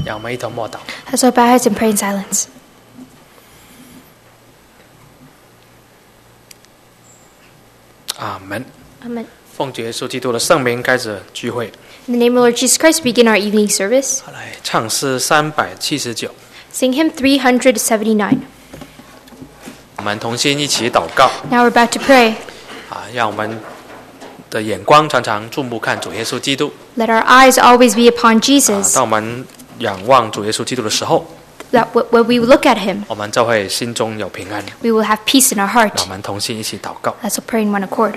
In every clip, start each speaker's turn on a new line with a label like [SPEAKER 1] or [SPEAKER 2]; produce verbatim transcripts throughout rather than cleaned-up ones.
[SPEAKER 1] 让我们一同默祷。
[SPEAKER 2] Let's all bow our heads and pray in silence.
[SPEAKER 1] 阿门。
[SPEAKER 2] Amen.
[SPEAKER 1] 奉主耶稣基督的圣名开始聚会。
[SPEAKER 2] In the name of Lord Jesus Christ, we begin our evening service.
[SPEAKER 1] 好，来唱诗三百七十九。
[SPEAKER 2] Sing hymn three seventy-nine.
[SPEAKER 1] 我们同心一起祷告。
[SPEAKER 2] Now we're about to pray.
[SPEAKER 1] 啊，让我们的眼光常常注目看主耶稣基督。
[SPEAKER 2] Let our eyes always be upon
[SPEAKER 1] 啊，
[SPEAKER 2] Jesus.
[SPEAKER 1] 当我们仰望主耶稣基督的时候，
[SPEAKER 2] That w- when we look at him,
[SPEAKER 1] 我们就会心中有平安。
[SPEAKER 2] we will have peace in our
[SPEAKER 1] 让
[SPEAKER 2] heart.
[SPEAKER 1] 我们同心一起祷告。
[SPEAKER 2] Let's all pray in one accord.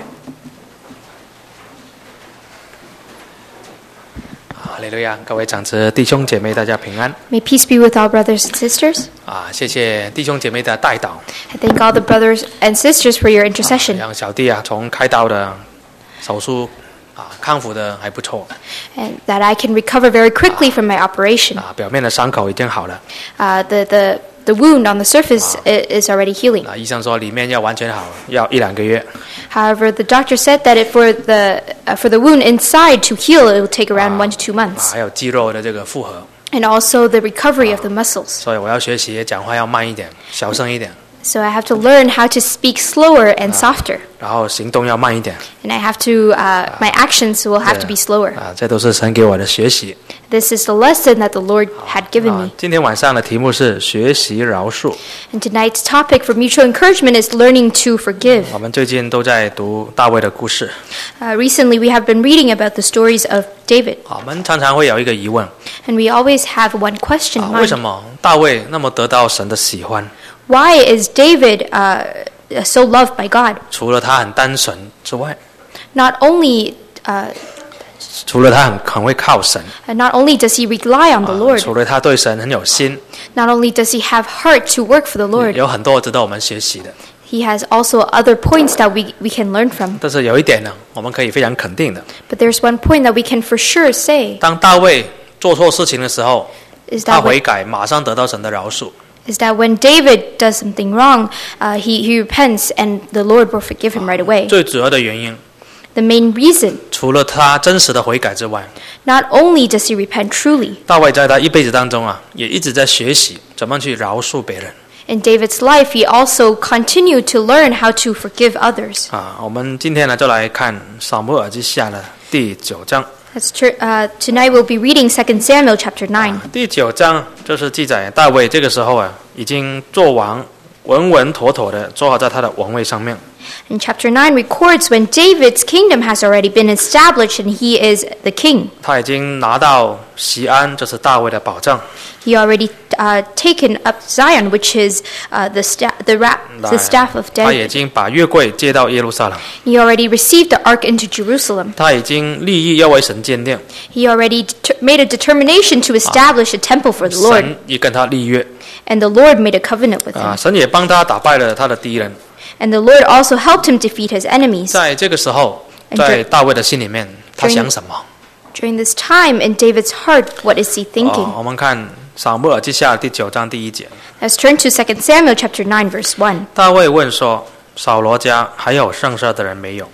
[SPEAKER 1] 哈利路亚！各位长子弟兄姐妹，大家平安。
[SPEAKER 2] May peace be with all brothers and sisters.
[SPEAKER 1] 啊，谢谢弟兄姐妹的代祷，
[SPEAKER 2] I thank all the brothers and sisters for your
[SPEAKER 1] 啊
[SPEAKER 2] intercession.
[SPEAKER 1] 让小弟啊从开刀的手术啊康复的还不错
[SPEAKER 2] And that I can recover very quickly from my operation.
[SPEAKER 1] 啊，表面的伤口已经好了
[SPEAKER 2] Uh, the, the, the wound on the surface i- is already healing.
[SPEAKER 1] 啊，医生说里面要完全好要一两个月
[SPEAKER 2] However, the doctor said that it, for, the, uh, for the wound inside to heal, it will take around one to two
[SPEAKER 1] 啊，
[SPEAKER 2] months.
[SPEAKER 1] 还有肌肉的这个复合，
[SPEAKER 2] And also the recovery of the muscles.
[SPEAKER 1] 所以我要学习讲话要慢一点，小声一点，
[SPEAKER 2] So I have to learn how to speak slower and softer.
[SPEAKER 1] 然后行动要慢一点
[SPEAKER 2] And I have to, uh, my actions will have to be slower.
[SPEAKER 1] 啊，这都是神给我的学习
[SPEAKER 2] This is the lesson that the Lord had given
[SPEAKER 1] 啊
[SPEAKER 2] me.
[SPEAKER 1] 今天晚上的题目是学习饶恕。
[SPEAKER 2] And tonight's topic for mutual encouragement is learning to forgive.
[SPEAKER 1] 我们最近都在读大卫的故事
[SPEAKER 2] Uh, recently, we have been reading about the stories of David.
[SPEAKER 1] 啊，我们常常会有一个疑问
[SPEAKER 2] And we always have one question
[SPEAKER 1] 啊，
[SPEAKER 2] in
[SPEAKER 1] 为什
[SPEAKER 2] mind.
[SPEAKER 1] 么大卫那么得到神的喜欢？
[SPEAKER 2] Why is David uh, so loved by God?
[SPEAKER 1] 除了他很单纯之外，
[SPEAKER 2] Not only, uh,
[SPEAKER 1] 除了他很很会靠神，
[SPEAKER 2] uh, not only does he rely on the
[SPEAKER 1] 啊
[SPEAKER 2] Lord,
[SPEAKER 1] 除了他对神很有心，
[SPEAKER 2] not only does he have heart to work for the Lord,
[SPEAKER 1] 有很多值得我们学习的。
[SPEAKER 2] he has also other points that we, we can learn from.
[SPEAKER 1] 但是有一点呢，我们可以非常肯定的，
[SPEAKER 2] But there's one point that we can for sure say
[SPEAKER 1] 当大卫做错事情的时候，
[SPEAKER 2] is
[SPEAKER 1] 他
[SPEAKER 2] that
[SPEAKER 1] 悔
[SPEAKER 2] when,
[SPEAKER 1] 改，马上得到神的饶恕。
[SPEAKER 2] is that when David does something wrong, uh, he, he repents and the Lord will forgive him right away.
[SPEAKER 1] 最主要的原因，
[SPEAKER 2] The main reason,
[SPEAKER 1] 除了他真实的悔改之外，
[SPEAKER 2] not only does he repent truly,
[SPEAKER 1] 大卫在他一辈子当中啊，也一直在学习怎么去饶恕别人
[SPEAKER 2] in David's life, he also continued to learn how to forgive others.
[SPEAKER 1] 啊。我们今天呢，就来看撒母耳记下的第九章。
[SPEAKER 2] That's true. Uh, tonight we'll be reading Second Samuel chapter nine.
[SPEAKER 1] 第九章就是记载大卫这个时候啊，已经做王，稳稳妥妥的坐好在他的王位上面。
[SPEAKER 2] And chapter nine records when David's kingdom has already been established and he is the king.
[SPEAKER 1] 他已经拿到锡安，这是大卫的宝藏。
[SPEAKER 2] He already uh, taken up Zion, which is uh, the, sta- the, ra- the staff of
[SPEAKER 1] 他已
[SPEAKER 2] David.
[SPEAKER 1] 经把约柜接到耶路撒冷，
[SPEAKER 2] He already received the ark into Jerusalem.
[SPEAKER 1] 他已经立意要为神建殿，
[SPEAKER 2] He already det- made a determination to establish a temple for the Lord.
[SPEAKER 1] 神也跟他立约
[SPEAKER 2] And the Lord made a covenant with
[SPEAKER 1] 啊，
[SPEAKER 2] him.
[SPEAKER 1] 神也帮他打败了他的敌人。
[SPEAKER 2] And the Lord also helped him defeat his enemies.
[SPEAKER 1] 在这个时候，
[SPEAKER 2] And
[SPEAKER 1] 在大卫的心里面，他想什么？
[SPEAKER 2] During this time in David's heart, what is he
[SPEAKER 1] 哦
[SPEAKER 2] thinking?
[SPEAKER 1] 我们看撒母耳记下第九章第一节，
[SPEAKER 2] Let's turn to Second Samuel chapter nine, verse one.
[SPEAKER 1] 大卫问说：“扫罗家还有剩下的人没有？”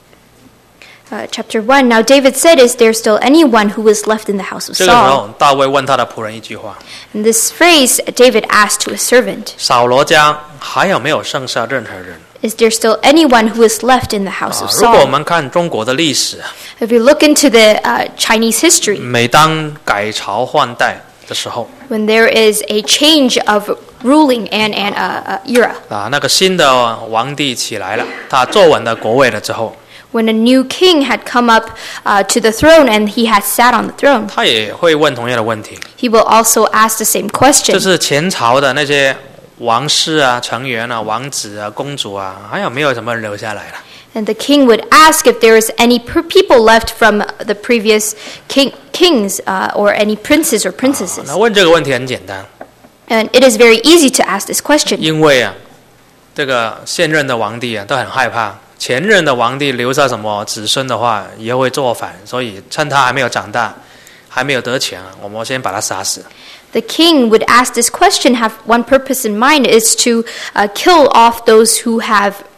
[SPEAKER 2] Uh, chapter one. Now David said, "Is there still anyone who was left in the house of
[SPEAKER 1] 这个时
[SPEAKER 2] Saul?"
[SPEAKER 1] 候，大卫问他的仆人一句话：
[SPEAKER 2] And this phrase David asked to a servant,
[SPEAKER 1] 扫罗家还有没有剩下任何人？
[SPEAKER 2] "Is there still anyone who is left in the house
[SPEAKER 1] 啊
[SPEAKER 2] of，
[SPEAKER 1] 如果我
[SPEAKER 2] Saul?"
[SPEAKER 1] 们看中国的历史，
[SPEAKER 2] If you look into the uh, Chinese history,
[SPEAKER 1] 每当改朝换代的时候，
[SPEAKER 2] when there is a change of ruling and an uh, uh, era,
[SPEAKER 1] 啊，那个新的皇帝起来了，他坐稳了国位了之后，
[SPEAKER 2] when a new king had come up uh, to the throne and he had sat on the throne,
[SPEAKER 1] 他也会问同样的问题，
[SPEAKER 2] he will also ask the same
[SPEAKER 1] 就
[SPEAKER 2] question.
[SPEAKER 1] 是前朝的那些王室啊、成员啊、王子啊、公主啊，还有没有什么人留下来了？
[SPEAKER 2] And the king would ask if there is any per- people left from the previous king, kings uh, or any princes or princesses.
[SPEAKER 1] 那问这个问题很简单，
[SPEAKER 2] And it is very easy to ask this question
[SPEAKER 1] 因为啊，这个现任的皇帝啊都很害怕前任的皇帝留下什么子孙的话，也会造反，所以趁他还没有长大，还没有得权，我们先把他杀死。
[SPEAKER 2] The king would ask this question, have one purpose in mind, is to uh, kill off those who have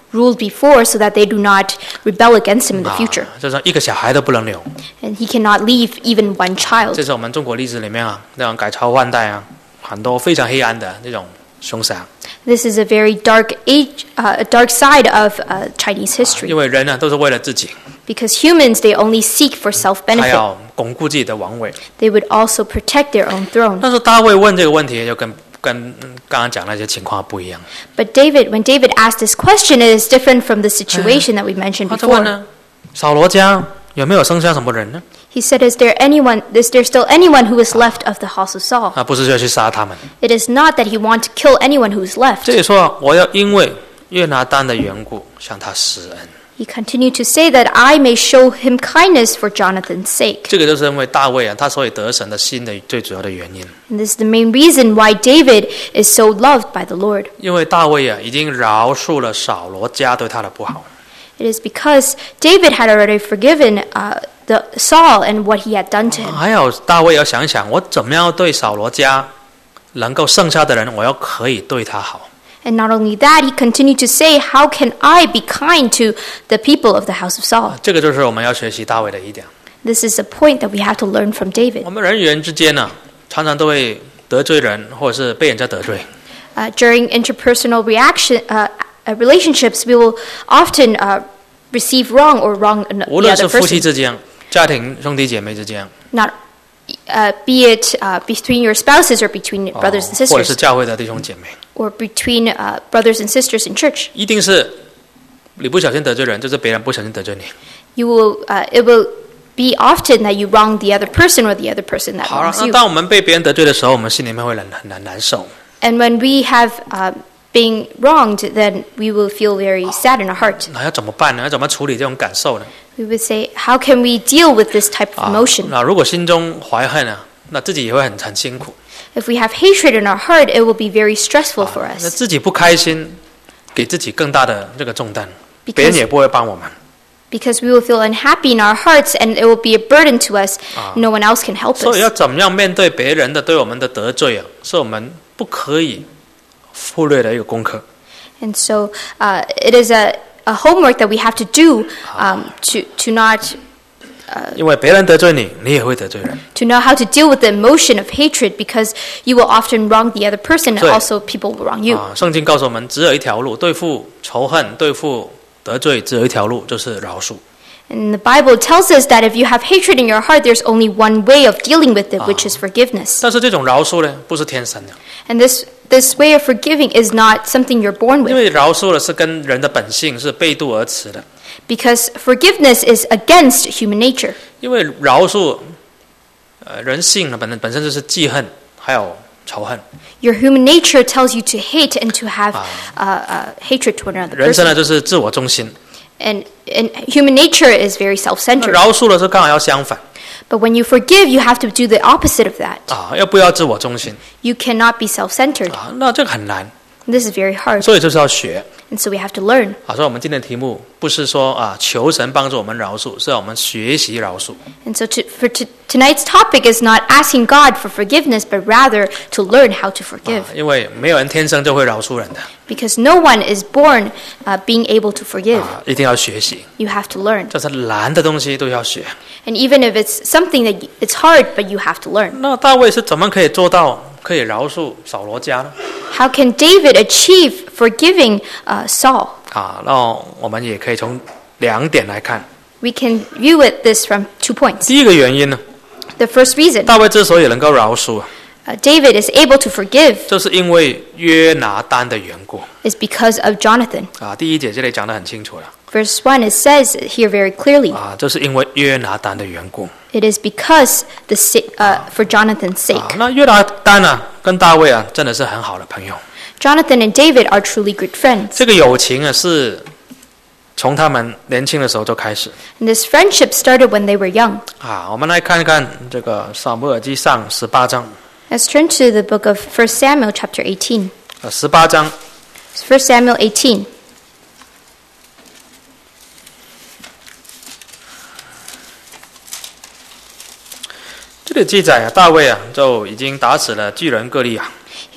[SPEAKER 2] ruled before so that they do not rebel against him in the future.
[SPEAKER 1] 啊，就是一个小孩都不能留。
[SPEAKER 2] And he cannot leave even one
[SPEAKER 1] 这
[SPEAKER 2] child.
[SPEAKER 1] 是我们中国历史里面啊，那种改朝换代啊，很多非常黑暗的这种凶杀。
[SPEAKER 2] This is a very dark age, uh, a dark side of uh, Chinese history.
[SPEAKER 1] 因为人呢都是为了自己，
[SPEAKER 2] Because humans, they only seek for
[SPEAKER 1] 还
[SPEAKER 2] self-benefit.
[SPEAKER 1] 要巩固自己的王位。
[SPEAKER 2] They would also protect their own throne.
[SPEAKER 1] 但是大卫问这个问题，就跟跟刚刚讲那些情况不一样。
[SPEAKER 2] But David, when David asked this question, it is different from the situation that we mentioned
[SPEAKER 1] 他就问
[SPEAKER 2] before.
[SPEAKER 1] 呢，扫罗家有没有剩下什么人呢？
[SPEAKER 2] He said, is there anyone, is there still anyone who is left of the house of Saul?
[SPEAKER 1] 啊，不是要去杀他们。
[SPEAKER 2] It is not that he wants to kill anyone who is left.
[SPEAKER 1] 这里说我要因为约拿单的缘故向他施恩。
[SPEAKER 2] He continued to say that I may show him kindness for Jonathan's sake.
[SPEAKER 1] 这个就是因为大卫啊，他所以得神的心的最主要的原因。
[SPEAKER 2] And this is the main reason why David is so loved by the Lord.
[SPEAKER 1] 因为大卫啊，已经饶恕了扫罗家对他的不好。
[SPEAKER 2] It is because David had already forgiven uh, the Saul and what he had done to him.
[SPEAKER 1] 还有大卫要想想，我怎么样对扫罗家能够剩下的人，我要可以对他好。
[SPEAKER 2] And not only that, he continued to say, how can I be kind to the people of the house of Saul?
[SPEAKER 1] 这个就是我们要学习大卫的一点。
[SPEAKER 2] This is a point that we have to learn from David.
[SPEAKER 1] 我们人与人之间呢，常常都会得罪人，或者是被人家得罪。
[SPEAKER 2] Uh, during interpersonal reaction, uh, uh, relationships, we will often uh, receive wrong or wrong the
[SPEAKER 1] 无论
[SPEAKER 2] other
[SPEAKER 1] 是夫妻
[SPEAKER 2] person.
[SPEAKER 1] 之间、家庭兄弟姐妹之间，
[SPEAKER 2] Not, uh, be it uh, between your spouses or between
[SPEAKER 1] 哦
[SPEAKER 2] brothers and
[SPEAKER 1] 或者是
[SPEAKER 2] sisters,
[SPEAKER 1] 教会的弟兄姐妹，
[SPEAKER 2] or between uh, brothers and sisters in church.
[SPEAKER 1] 一定是你不小心得罪人，就是别人不小心得罪你。
[SPEAKER 2] You will, uh, it will be often that you wrong the other person or the other person that
[SPEAKER 1] 好了，
[SPEAKER 2] wrongs
[SPEAKER 1] 那
[SPEAKER 2] you.
[SPEAKER 1] 当我们被别人得罪的时候，我们心里面会很很难难受。
[SPEAKER 2] And when we have uh, been wronged, then we will feel very sad in our heart.
[SPEAKER 1] 那要怎么办呢？要怎么处理这种感受呢？
[SPEAKER 2] We would say, how can we deal with this type of
[SPEAKER 1] 啊
[SPEAKER 2] emotion?
[SPEAKER 1] 那如果心中怀恨啊，那自己也会很很辛苦。
[SPEAKER 2] If we have hatred in our heart, it will be very stressful for
[SPEAKER 1] 那
[SPEAKER 2] us
[SPEAKER 1] 自己不开心，给自己更大的这个重担，别人
[SPEAKER 2] because,
[SPEAKER 1] 也不会帮我们。
[SPEAKER 2] because we will feel unhappy in our hearts and it will be a burden to us. No one else can help
[SPEAKER 1] 所以要
[SPEAKER 2] us.
[SPEAKER 1] 怎么样面对别人的对我们的得罪啊，是我们不可以忽略的一个功课。
[SPEAKER 2] And so uh, it is a, a homework that we have to do um, to, to not
[SPEAKER 1] 因为别人得罪你，你也会得罪人。
[SPEAKER 2] to know how to deal with the emotion of hatred because you will often wrong the other person and
[SPEAKER 1] 对。
[SPEAKER 2] also people will wrong you.
[SPEAKER 1] 啊，圣经告诉我们，只有一条路，对付仇恨、对付得罪，只有一条路，就是饶恕。
[SPEAKER 2] And the Bible tells us that if you have hatred in your heart, there's only one way of dealing with it, which is forgiveness.
[SPEAKER 1] 但是这种饶恕呢，不是天生的，
[SPEAKER 2] And this this way of forgiving is not something you're born
[SPEAKER 1] 因
[SPEAKER 2] with,
[SPEAKER 1] 为饶恕了是跟人的本性是背道而驰的。
[SPEAKER 2] because forgiveness is against human nature.
[SPEAKER 1] 因为饶恕，呃，人性呢本本身就是记恨，还有仇恨。
[SPEAKER 2] Your human nature tells you to hate and to have uh, uh, hatred toward another
[SPEAKER 1] 人生
[SPEAKER 2] person.
[SPEAKER 1] 呢就是自我中心，
[SPEAKER 2] And, and human nature is very self-centered.
[SPEAKER 1] 饶恕了是刚好要相反
[SPEAKER 2] But when you forgive, you have to do the opposite of that.
[SPEAKER 1] 啊，要不要自我中心
[SPEAKER 2] You cannot be self-centered.
[SPEAKER 1] 啊？那这个很难，
[SPEAKER 2] This is very hard.
[SPEAKER 1] 所以就是要学
[SPEAKER 2] And so we have to learn.
[SPEAKER 1] 啊。所以我们今天的题目不是说啊求神帮助我们饶恕，是让我们学习饶恕。
[SPEAKER 2] And so to, for t- tonight's topic is not asking God for forgiveness, but rather to learn how to forgive.
[SPEAKER 1] 啊因为没有人天生就会饶恕人的
[SPEAKER 2] Because no one is born uh, being able to forgive.
[SPEAKER 1] 啊，一定要学习。
[SPEAKER 2] You have to learn.
[SPEAKER 1] 这是难的东西都要学。
[SPEAKER 2] And even if it's something that y- it's hard, but you have to learn.
[SPEAKER 1] 那大卫是怎么可以做到可以饶恕扫罗家呢？
[SPEAKER 2] How can David achieve forgiving uh, Saul?
[SPEAKER 1] 啊，那我们也可以从两点来看。
[SPEAKER 2] We can view it this from two points.
[SPEAKER 1] 第一个原因呢，
[SPEAKER 2] The first reason
[SPEAKER 1] 大卫之所以能够饶恕，
[SPEAKER 2] uh, David is able to forgive
[SPEAKER 1] 就是因为约拿单的缘故
[SPEAKER 2] is because of Jonathan.
[SPEAKER 1] 啊。第一节这里讲得很清楚了
[SPEAKER 2] Verse one, it says here very clearly,
[SPEAKER 1] 啊，就是因为约拿单的缘故
[SPEAKER 2] it is because the sa- uh, for Jonathan's
[SPEAKER 1] 啊
[SPEAKER 2] sake.
[SPEAKER 1] 那约拿单啊，跟大卫啊，真的是很好的朋友。
[SPEAKER 2] Jonathan and David are truly good friends.
[SPEAKER 1] 这个友情啊，是从他们年轻的时候就开始
[SPEAKER 2] And this friendship started when they were young.
[SPEAKER 1] 啊。我们来看看这个撒母耳记上十八章，
[SPEAKER 2] Let's turn to the book of First Samuel chapter eighteen.
[SPEAKER 1] 呃，十八章
[SPEAKER 2] First Samuel eighteen.
[SPEAKER 1] 这里记载啊，大卫啊就已经打死了巨人歌利亚
[SPEAKER 2] Here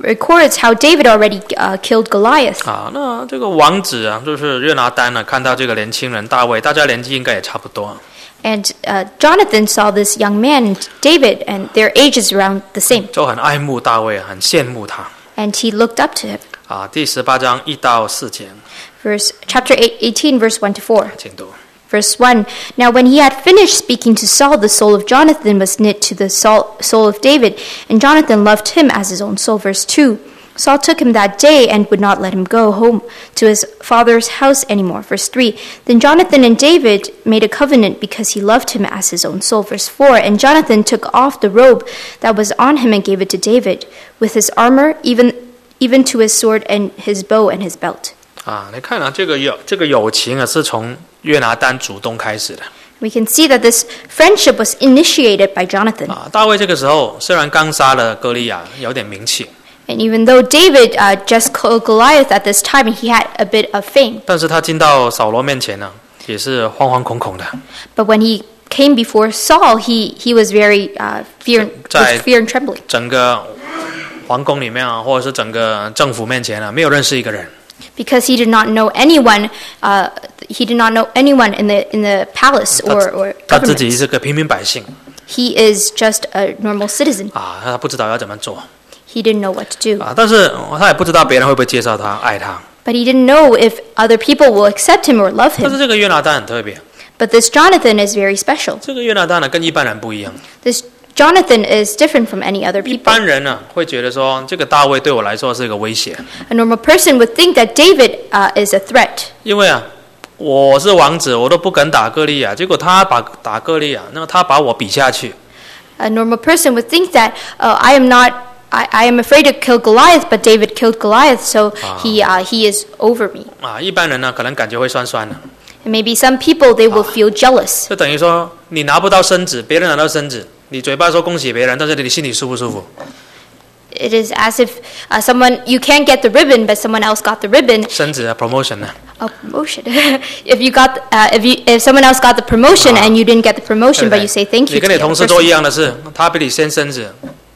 [SPEAKER 2] records how David already uh, killed Goliath.
[SPEAKER 1] 啊，那这个王子啊，就是约拿单呢，看到这个年轻人大卫，大家年纪应该也差不多。
[SPEAKER 2] And uh, Jonathan saw this young man, David, and their ages around the same.
[SPEAKER 1] 就很爱慕大卫，很羡慕他。
[SPEAKER 2] And he looked up to him.
[SPEAKER 1] 啊，第十八章一到四节，
[SPEAKER 2] Verse chapter eighteen, verse one to four.
[SPEAKER 1] 请读。
[SPEAKER 2] Verse one. Now when he had finished speaking to Saul, the soul of Jonathan was knit to the soul, soul of David, and Jonathan loved him as his own soul. Verse two. Saul took him that day and would not let him go home to his father's house anymore. Verse three. Then Jonathan and David made a covenant because he loved him as his own soul. Verse four. And Jonathan took off the robe that was on him and gave it to David, with his armor, even even to his sword and his bow and his belt.
[SPEAKER 1] 啊，你看啊，这个友这个友情啊，是从约拿单主动开始的。
[SPEAKER 2] We can see that this friendship was initiated by Jonathan.
[SPEAKER 1] 啊，大卫这个时候虽然刚杀了歌利亚，有点名气，
[SPEAKER 2] And even though David uh, just killed Goliath at this time, he had a bit of fame.
[SPEAKER 1] 但是他进到扫罗面前呢，也是惶惶恐恐的。
[SPEAKER 2] But when he came before Saul, he, he was very uh, fear, with fear and trembling.
[SPEAKER 1] 整个皇宫里面啊，或者是整个政府面前啊，没有认识一个人。
[SPEAKER 2] Because he did not know anyone, uh, he did not know anyone in the in the palace or, or
[SPEAKER 1] 他自己
[SPEAKER 2] government.
[SPEAKER 1] 是个平民百姓
[SPEAKER 2] He is just a normal citizen.
[SPEAKER 1] 啊，他不知道要怎么做
[SPEAKER 2] He didn't know what to do.
[SPEAKER 1] 啊，但是他也不知道别人会不会介绍他、爱他。
[SPEAKER 2] But he didn't know if other people will accept him or love
[SPEAKER 1] 但是
[SPEAKER 2] him.
[SPEAKER 1] 这个约拿单很特别，
[SPEAKER 2] But this Jonathan is very special.
[SPEAKER 1] 这个约拿单呢跟一般人不一样。
[SPEAKER 2] This Jonathan is different from any other
[SPEAKER 1] 一
[SPEAKER 2] people.
[SPEAKER 1] 般人呢会觉得说，这个大卫对我来说是一个威胁，
[SPEAKER 2] A normal person would think that David uh, is a threat.
[SPEAKER 1] 因为啊，我是王子，我都不敢打歌利亚，结果他把打歌利亚，那么他把我比下去。
[SPEAKER 2] A normal person would think that uh, I am not, I, I am afraid to kill Goliath, but David killed Goliath, so he uh, he is over me.
[SPEAKER 1] 啊，一般人呢可能感觉会酸酸的，
[SPEAKER 2] And maybe some people they will feel jealous.
[SPEAKER 1] 就等于说你拿不到身子，别人拿到身子，你嘴巴说恭喜别人，但是你心里舒不舒服？
[SPEAKER 2] It is as if uh, someone you can't get the ribbon, but someone else got the ribbon.
[SPEAKER 1] 升职啊 ，promotion 呢？
[SPEAKER 2] A promotion. if you got, uh, if you, if someone else got the promotion and you didn't get the
[SPEAKER 1] 对
[SPEAKER 2] promotion,
[SPEAKER 1] 不对
[SPEAKER 2] but you say thank
[SPEAKER 1] 你
[SPEAKER 2] you
[SPEAKER 1] 跟
[SPEAKER 2] to
[SPEAKER 1] 你
[SPEAKER 2] the
[SPEAKER 1] 同
[SPEAKER 2] other
[SPEAKER 1] 事做一
[SPEAKER 2] person.
[SPEAKER 1] 样的事，他比你先升职，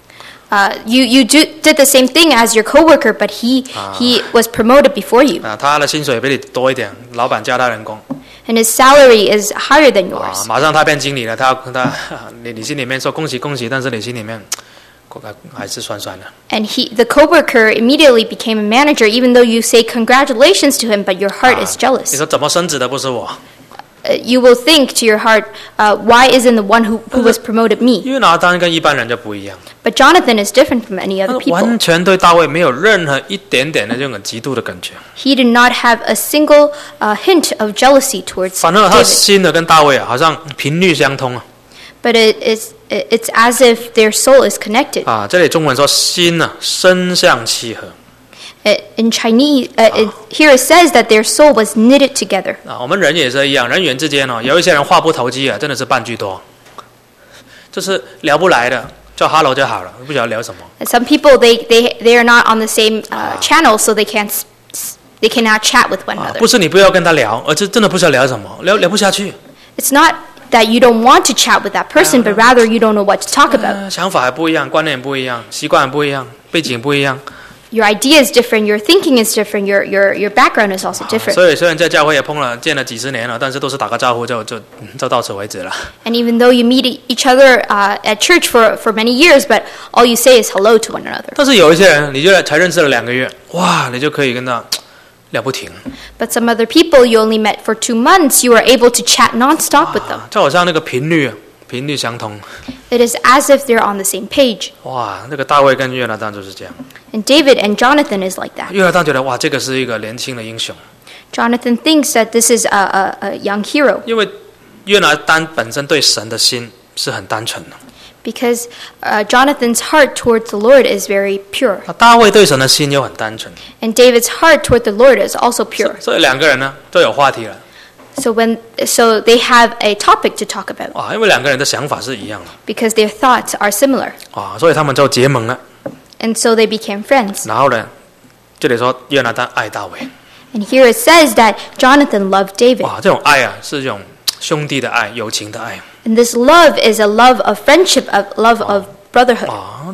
[SPEAKER 2] Uh, you you do, did the same thing as your coworker, but he he was promoted before you,
[SPEAKER 1] 啊，他的薪水比你多一点，老板加他人工，
[SPEAKER 2] and his salary is higher than
[SPEAKER 1] 啊，
[SPEAKER 2] yours.
[SPEAKER 1] 马上他变经理了，他他你你心里面说恭喜恭喜，但是你心里面还是酸酸的。
[SPEAKER 2] And he, the coworker, immediately became a manager, even though you say congratulations to him, but your heart is
[SPEAKER 1] 你
[SPEAKER 2] jealous.
[SPEAKER 1] 说怎么升职的不是我？
[SPEAKER 2] Uh, you will think to your heart, uh, why isn't the one who, who was promoted me?
[SPEAKER 1] 约拿单跟一般人就不一样，
[SPEAKER 2] But Jonathan is different from any
[SPEAKER 1] 他
[SPEAKER 2] other people.
[SPEAKER 1] 完全对大卫没有任何一点点的这种嫉妒的感觉，
[SPEAKER 2] He did not have a single uh, hint of jealousy towards
[SPEAKER 1] 反而他的
[SPEAKER 2] David.
[SPEAKER 1] 心呢跟大卫啊好像频率相通啊。
[SPEAKER 2] But it, it's, it's as if their soul is connected.
[SPEAKER 1] 啊，这里中文说心呢、啊、身相契合
[SPEAKER 2] Uh, In Chinese, uh, it, here it says that their soul was knitted together.
[SPEAKER 1] 啊。我们人也是一样，人与人之间哦，有一些人话不投机啊，真的是半句多，就是聊不来的，叫 hello 就好了，不晓得聊什么。
[SPEAKER 2] And some people, they, they, they are not on the same uh, channel, so they can't, s- s- they cannot chat with one
[SPEAKER 1] 啊，
[SPEAKER 2] another.
[SPEAKER 1] 不是你不要跟他聊，而是真的不知道聊什么，聊聊不下去，
[SPEAKER 2] It's not that you don't want to chat with that person, but rather you don't know what to talk about.
[SPEAKER 1] 呃想法还不一样，观念不一样，习惯不一样，背景不一样。
[SPEAKER 2] Your idea is different, your thinking is different, your, your, your background is also different.
[SPEAKER 1] 所以虽然在教会也碰了见了几十年了，但是都是打个招呼就就就到此为止了。
[SPEAKER 2] And even though you meet e- each other uh, at church for, for many years, but all you say is hello to one another.
[SPEAKER 1] 但是有一些人，你就才认识了两个月，哇，你就可以跟他聊不停。
[SPEAKER 2] But some other people you only met for two months, you are able to chat nonstop with them.
[SPEAKER 1] 就好像那个频率频率相通。
[SPEAKER 2] It is as if they're on the same page.
[SPEAKER 1] 哇，那个大卫跟约拿单就是这样。
[SPEAKER 2] And David and Jonathan is like that.
[SPEAKER 1] 约拿单觉得哇，这个是一个年轻的英雄，
[SPEAKER 2] Jonathan thinks that this is a, a, a young hero
[SPEAKER 1] 因为约拿单本身对神的心是很单纯的。
[SPEAKER 2] because uh, Jonathan's heart towards the Lord is very pure.
[SPEAKER 1] 那大卫对神的心又很单纯，
[SPEAKER 2] And David's heart toward the Lord is also pure.
[SPEAKER 1] 所以两个人呢都有话题了。
[SPEAKER 2] So when so they have a topic to talk about
[SPEAKER 1] 哇，因为两个人的想法是一样的，
[SPEAKER 2] because their thoughts are similar.
[SPEAKER 1] 啊，所以他们就结盟了。
[SPEAKER 2] And so they became friends.
[SPEAKER 1] 然后呢，这里说约拿单爱大卫，
[SPEAKER 2] And here it says that Jonathan loved David.
[SPEAKER 1] 哇，这种爱啊是这种兄弟的爱、友情的爱
[SPEAKER 2] And this love is a love of friendship, of love of brotherhood.
[SPEAKER 1] 啊。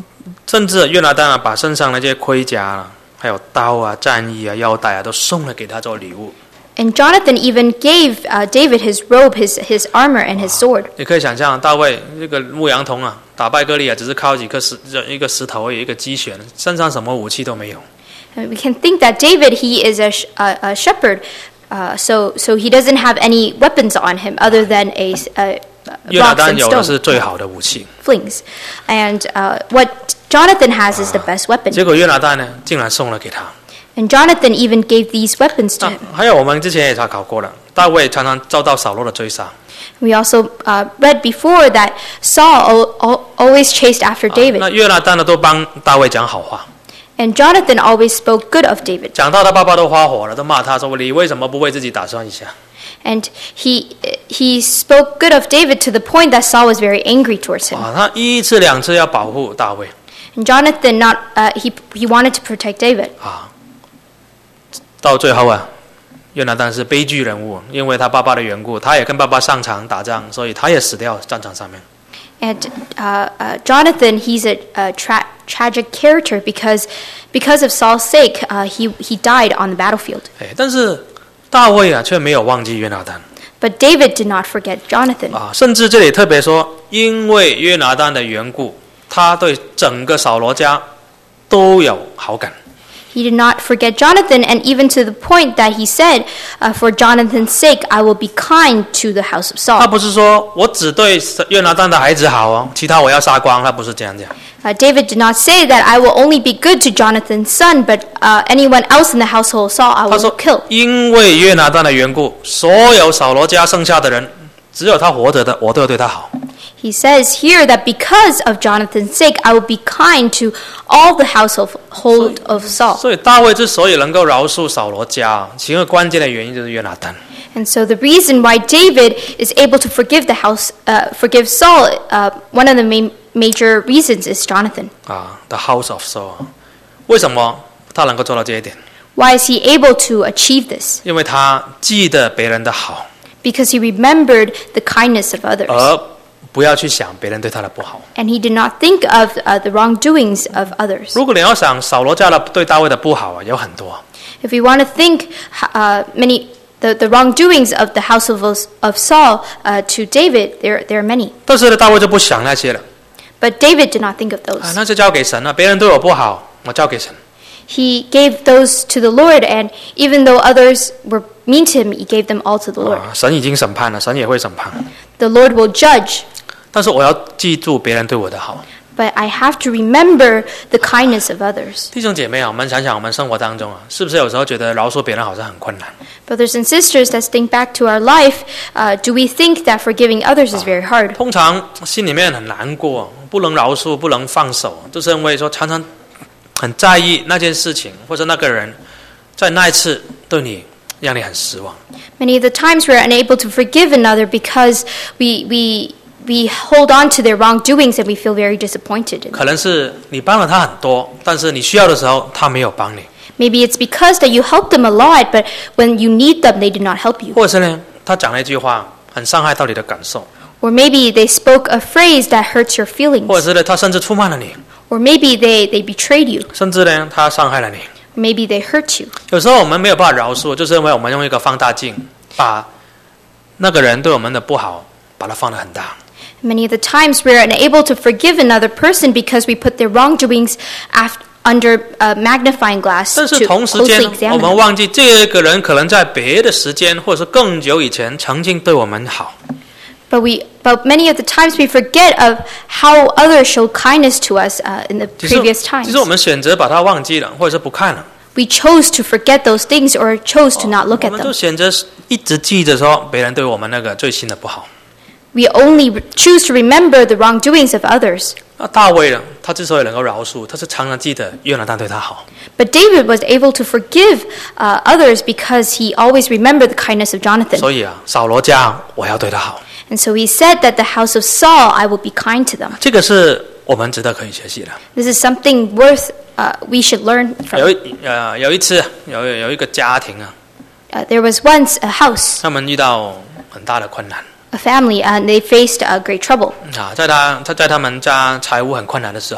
[SPEAKER 1] 甚至约拿单啊，把身上那些盔甲啊，还有刀啊、战衣啊、腰带啊，都送了给他做礼物。
[SPEAKER 2] And Jonathan even gave uh, David his robe, his, his armor, and his sword.
[SPEAKER 1] 你可以想象，大卫这个牧羊童啊，打败歌利亚只是靠几颗石，一个石头，一个击拳，身上什么武器都没有。
[SPEAKER 2] And we can think that David, he is a, sh- a, a shepherd, uh, so so he doesn't have any weapons on him other than a, a, a
[SPEAKER 1] 约拿
[SPEAKER 2] rocks
[SPEAKER 1] 单
[SPEAKER 2] and
[SPEAKER 1] 有的是
[SPEAKER 2] stone
[SPEAKER 1] 最好的武器，
[SPEAKER 2] flings. And uh, what Jonathan has is the best weapon.
[SPEAKER 1] 结果约拿单呢，竟然送了给他。
[SPEAKER 2] And Jonathan even gave these weapons to
[SPEAKER 1] 那
[SPEAKER 2] him.
[SPEAKER 1] 还有我们之前也查考过了，大卫常常遭到扫罗的追杀。
[SPEAKER 2] We also uh, read before that Saul al- al- always chased after
[SPEAKER 1] 那
[SPEAKER 2] David.
[SPEAKER 1] 约拿单呢，都帮大卫讲好话，
[SPEAKER 2] And Jonathan always spoke good of David.
[SPEAKER 1] 讲到他爸爸都发火了，都骂他说：“你为什么不为自己打算一下？”
[SPEAKER 2] And he he spoke good of David to the point that Saul was very angry towards him.
[SPEAKER 1] 啊，他一次两次要保护大卫
[SPEAKER 2] And Jonathan not uh, he he wanted to protect David.
[SPEAKER 1] 啊，到最后啊，约拿单是悲剧人物，因为他爸爸的缘故，他也跟爸爸上场打仗，所以他也死掉战场上面。
[SPEAKER 2] And uh, uh, Jonathan, he's a, a tra- tragic character because because of Saul's sake, uh, he he died on the battlefield.
[SPEAKER 1] 哎，但是大卫啊，却没有忘记约拿单
[SPEAKER 2] But David did not forget Jonathan.
[SPEAKER 1] 啊，甚至这里特别说，因为约拿单的缘故，他对整个扫罗家都有好感。
[SPEAKER 2] He did not forget Jonathan, and even to the point that he said, uh, "For Jonathan's sake, I will be kind to the house of
[SPEAKER 1] 他
[SPEAKER 2] Saul."
[SPEAKER 1] 不是说我只对约拿单的孩子好哦，其他我要杀光，他不是这样讲。
[SPEAKER 2] Uh, David did not say that I will only be good to Jonathan's son, but uh, anyone else in the household of Saul I
[SPEAKER 1] 他
[SPEAKER 2] will
[SPEAKER 1] 说
[SPEAKER 2] kill.：“
[SPEAKER 1] 因为约拿单的缘故，所有扫罗家剩下的人，只有他活着的，我都要对他好。”
[SPEAKER 2] He says here that because of Jonathan's sake, I will be kind to all the household of Saul.
[SPEAKER 1] 所以大卫之所以能够饶恕扫罗家，其中关键的原因就是约拿单。
[SPEAKER 2] And so the reason why David is able to forgive the house, uh, forgive Saul, uh, one of the main major reasons is Jonathan.
[SPEAKER 1] 啊 ，The house of Saul， 为什么他能够做到这一点？
[SPEAKER 2] Why is he able to achieve this?
[SPEAKER 1] 因为他记得别人的好，
[SPEAKER 2] Because he remembered the kindness of others.
[SPEAKER 1] 而不要去想别人对他的不好。
[SPEAKER 2] And he did not think of uh, the wrongdoings of others.
[SPEAKER 1] 如果你要想扫罗家的对大卫的不好啊，有很多。
[SPEAKER 2] If we want to think uh, many the, the wrongdoings of the house of, of Saul uh, to David, there, there are many.
[SPEAKER 1] 但是呢，大卫就不想那些了。
[SPEAKER 2] But David did not think of
[SPEAKER 1] 啊，
[SPEAKER 2] those.
[SPEAKER 1] 那就交给神了。别人对我不好，我交给神。
[SPEAKER 2] He gave those to the Lord, and even though others were mean to him, he gave them all to the Lord.
[SPEAKER 1] 啊，神已经审判了，神也会审判。
[SPEAKER 2] The Lord will judge,
[SPEAKER 1] 但是我要记住别人对我的好。
[SPEAKER 2] but I have to remember the kindness of others.
[SPEAKER 1] 弟兄姐妹啊，我们想想我们生活当中啊，是不是有时候觉得饶恕别人好像很困难？
[SPEAKER 2] Brothers and sisters, let's think back to our life. Uh, do we think that forgiving others is very hard?
[SPEAKER 1] 通常心里面很难过，不能饶恕，不能放手，就是因为说常常很在意那件事情，或者那个人在那一次对你让你很失望。
[SPEAKER 2] Many of the times we're unable to forgive another because we we we hold on to their wrongdoings and we feel very disappointed. in
[SPEAKER 1] 可能是你帮了他很多，但是你需要的时候他没有帮你，
[SPEAKER 2] Maybe it's because that you helped them a lot, but when you need them, they did not help you.
[SPEAKER 1] 或者是呢，他讲了一句话很伤害到你的感受，
[SPEAKER 2] Or maybe they spoke a phrase that hurts your
[SPEAKER 1] 或者
[SPEAKER 2] feelings.
[SPEAKER 1] 是呢，他甚至出卖了你，
[SPEAKER 2] Or maybe they, they betrayed you.
[SPEAKER 1] 甚至呢，他伤害了你。
[SPEAKER 2] Maybe they hurt you.
[SPEAKER 1] 有时候我们没有办法饶恕，就是因为我们用一个放大镜把那个人对我们的不好，把它放得很大。
[SPEAKER 2] Many of the times we're unable to forgive another person because we put their wrongdoings after, under a magnifying glass
[SPEAKER 1] 但
[SPEAKER 2] to
[SPEAKER 1] 是同时
[SPEAKER 2] closely
[SPEAKER 1] 间，我
[SPEAKER 2] examine
[SPEAKER 1] 们
[SPEAKER 2] them.
[SPEAKER 1] 忘记这个人可能在别的时间，或者是更久以前，曾经对我们好。
[SPEAKER 2] But we, but many of the times we forget of how others showed kindness to us uh, in the
[SPEAKER 1] 其实
[SPEAKER 2] previous times.
[SPEAKER 1] 其实我们选择把它忘记了，或者是不看了。
[SPEAKER 2] We chose to forget those things or chose to not look
[SPEAKER 1] 我
[SPEAKER 2] at
[SPEAKER 1] 们就
[SPEAKER 2] them.
[SPEAKER 1] 选择一直记着说别人对我们那个最新的不好。
[SPEAKER 2] We only re- choose to remember the wrongdoings of others.
[SPEAKER 1] 那大卫呢？他之所以能够饶恕，他是常常记得约拿单对他好。
[SPEAKER 2] But David was able to forgive uh, others because he always remembered the kindness of Jonathan.
[SPEAKER 1] 所以啊，扫罗家我要对他好。
[SPEAKER 2] And so he said that the house of Saul, I will be kind to them.
[SPEAKER 1] 这个是我们值得可以学习的。
[SPEAKER 2] This is something worth uh, we should learn
[SPEAKER 1] 有
[SPEAKER 2] from.
[SPEAKER 1] 一呃有一次有有一个家庭啊，
[SPEAKER 2] Uh, there was once a house,
[SPEAKER 1] 他们遇到很大的困难
[SPEAKER 2] a family, and they faced uh, great trouble.
[SPEAKER 1] 啊，在他他在他们家财务很困难的时候，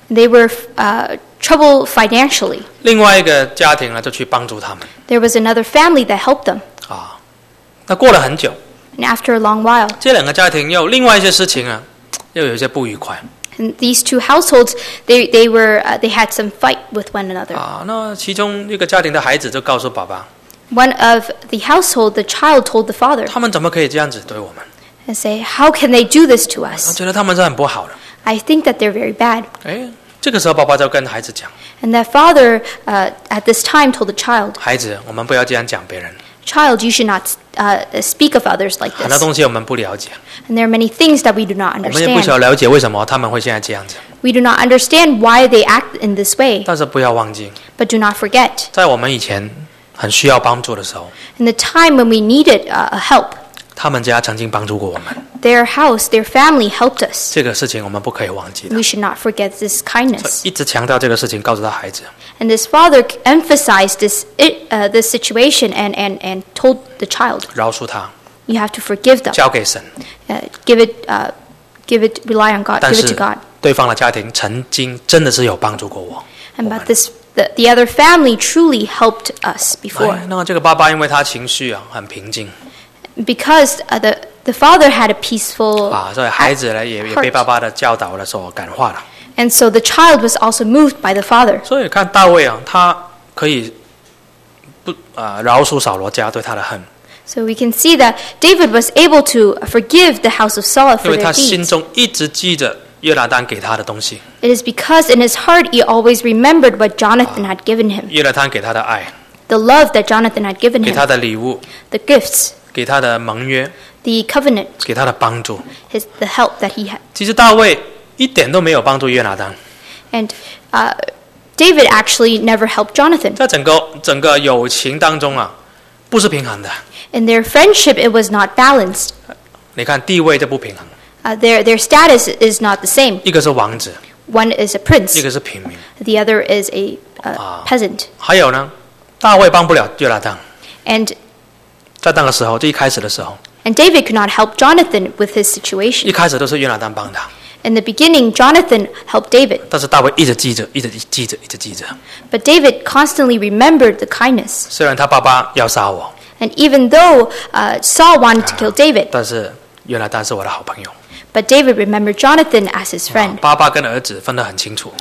[SPEAKER 2] They were uh, troubled financially.
[SPEAKER 1] 另外一个家庭呢，就去帮助他们
[SPEAKER 2] There was another family that helped them.
[SPEAKER 1] 啊。那过了很久，
[SPEAKER 2] And after a long while,
[SPEAKER 1] 这两个家庭又另外一些事情啊，又有一些不愉快
[SPEAKER 2] and these two households, they they were uh, they had some fight with one another.
[SPEAKER 1] 啊。那其中一个家庭的孩子就告诉爸爸，
[SPEAKER 2] One of the household, the child told the father
[SPEAKER 1] 他们怎么可以这样子对我们？
[SPEAKER 2] and say, "How can they do this to
[SPEAKER 1] 我
[SPEAKER 2] us?
[SPEAKER 1] 觉得他们是很不好的。
[SPEAKER 2] I think that they're very bad."
[SPEAKER 1] 哎，这个时候爸爸就跟孩子讲，
[SPEAKER 2] And that father, uh, at this time, told the child,
[SPEAKER 1] 孩子，我们不要这样讲别人，
[SPEAKER 2] "Child, you should not uh, speak of others like
[SPEAKER 1] 很多
[SPEAKER 2] this."
[SPEAKER 1] 东西我们不了解，
[SPEAKER 2] And there are many things that we do not
[SPEAKER 1] 我们也不
[SPEAKER 2] understand.
[SPEAKER 1] 晓得了解为什么他们会现在这样子。
[SPEAKER 2] We do not understand why they act in this way.
[SPEAKER 1] 但是不要忘记，
[SPEAKER 2] But do not forget,
[SPEAKER 1] 在我们以前很需要帮助的时候，
[SPEAKER 2] in the time when we needed uh, help,
[SPEAKER 1] 他们家曾经帮助过我们，
[SPEAKER 2] their house, their family helped us.
[SPEAKER 1] 这个事情我们不可以忘记的。
[SPEAKER 2] We should not forget this
[SPEAKER 1] 所以
[SPEAKER 2] kindness.
[SPEAKER 1] 一直强调这个事情，告诉他孩子，
[SPEAKER 2] And this father emphasized this it, uh, this situation and, and, and told the child,
[SPEAKER 1] 饶恕他，
[SPEAKER 2] you have to forgive them.
[SPEAKER 1] 交给神。
[SPEAKER 2] Uh, give it, uh, give it, rely on God,
[SPEAKER 1] 但
[SPEAKER 2] give it
[SPEAKER 1] 是
[SPEAKER 2] to God.
[SPEAKER 1] 对方的家庭曾经真的是有帮助过我。
[SPEAKER 2] And but this, the, the other family truly helped us before.
[SPEAKER 1] 哎，那这个爸爸因为他情绪啊很平静
[SPEAKER 2] Because uh, the, the father had a peaceful
[SPEAKER 1] 啊，所以孩子呢也也被
[SPEAKER 2] heart.
[SPEAKER 1] 爸爸的教导的所感化了。
[SPEAKER 2] And so the child was also moved by the father.
[SPEAKER 1] 所以看大卫啊，他可以不啊饶恕扫罗家对他的恨，
[SPEAKER 2] So we can see that David was able to forgive the house of Saul
[SPEAKER 1] 因
[SPEAKER 2] for
[SPEAKER 1] 为
[SPEAKER 2] their
[SPEAKER 1] 他心
[SPEAKER 2] deeds.
[SPEAKER 1] 中一直记着约拿单给他的东西，
[SPEAKER 2] It is because in his heart he always remembered what Jonathan had given him,
[SPEAKER 1] 约拿单给他的爱，
[SPEAKER 2] the love that Jonathan had given
[SPEAKER 1] 给
[SPEAKER 2] him,
[SPEAKER 1] 他的礼物，
[SPEAKER 2] the gifts,
[SPEAKER 1] 给他的盟约，
[SPEAKER 2] the covenant,
[SPEAKER 1] 给他的帮助。
[SPEAKER 2] his, the help that he had.
[SPEAKER 1] 其实大卫一点都没有帮助约拿单，
[SPEAKER 2] And uh, David actually never helped Jonathan.
[SPEAKER 1] 在整个整个友情当中啊，不是平衡的。
[SPEAKER 2] In their friendship, it was not balanced.
[SPEAKER 1] 你看地位就不平衡，
[SPEAKER 2] Uh, their, their status is not the same.
[SPEAKER 1] 一个是王子，
[SPEAKER 2] One is a
[SPEAKER 1] 一
[SPEAKER 2] prince,
[SPEAKER 1] 个是平民。
[SPEAKER 2] the other is a uh,
[SPEAKER 1] Ah.
[SPEAKER 2] peasant.
[SPEAKER 1] 还有呢，大卫帮不了约拿单，
[SPEAKER 2] And,
[SPEAKER 1] 在那个时候，就一开始的时候，
[SPEAKER 2] and David could not help Jonathan with his
[SPEAKER 1] 一
[SPEAKER 2] situation.
[SPEAKER 1] 开始都是约拿单帮他，
[SPEAKER 2] In the beginning, Jonathan helped David,
[SPEAKER 1] 但是大卫一直记着，一直记着，一直记着。
[SPEAKER 2] but David constantly remembered the kindness.
[SPEAKER 1] 虽然他爸爸要杀我，
[SPEAKER 2] And even though uh, Saul wanted to kill David,
[SPEAKER 1] 但是约拿单是我的好朋友。
[SPEAKER 2] but David remembered Jonathan as his friend.
[SPEAKER 1] 爸爸跟儿子分得很清楚，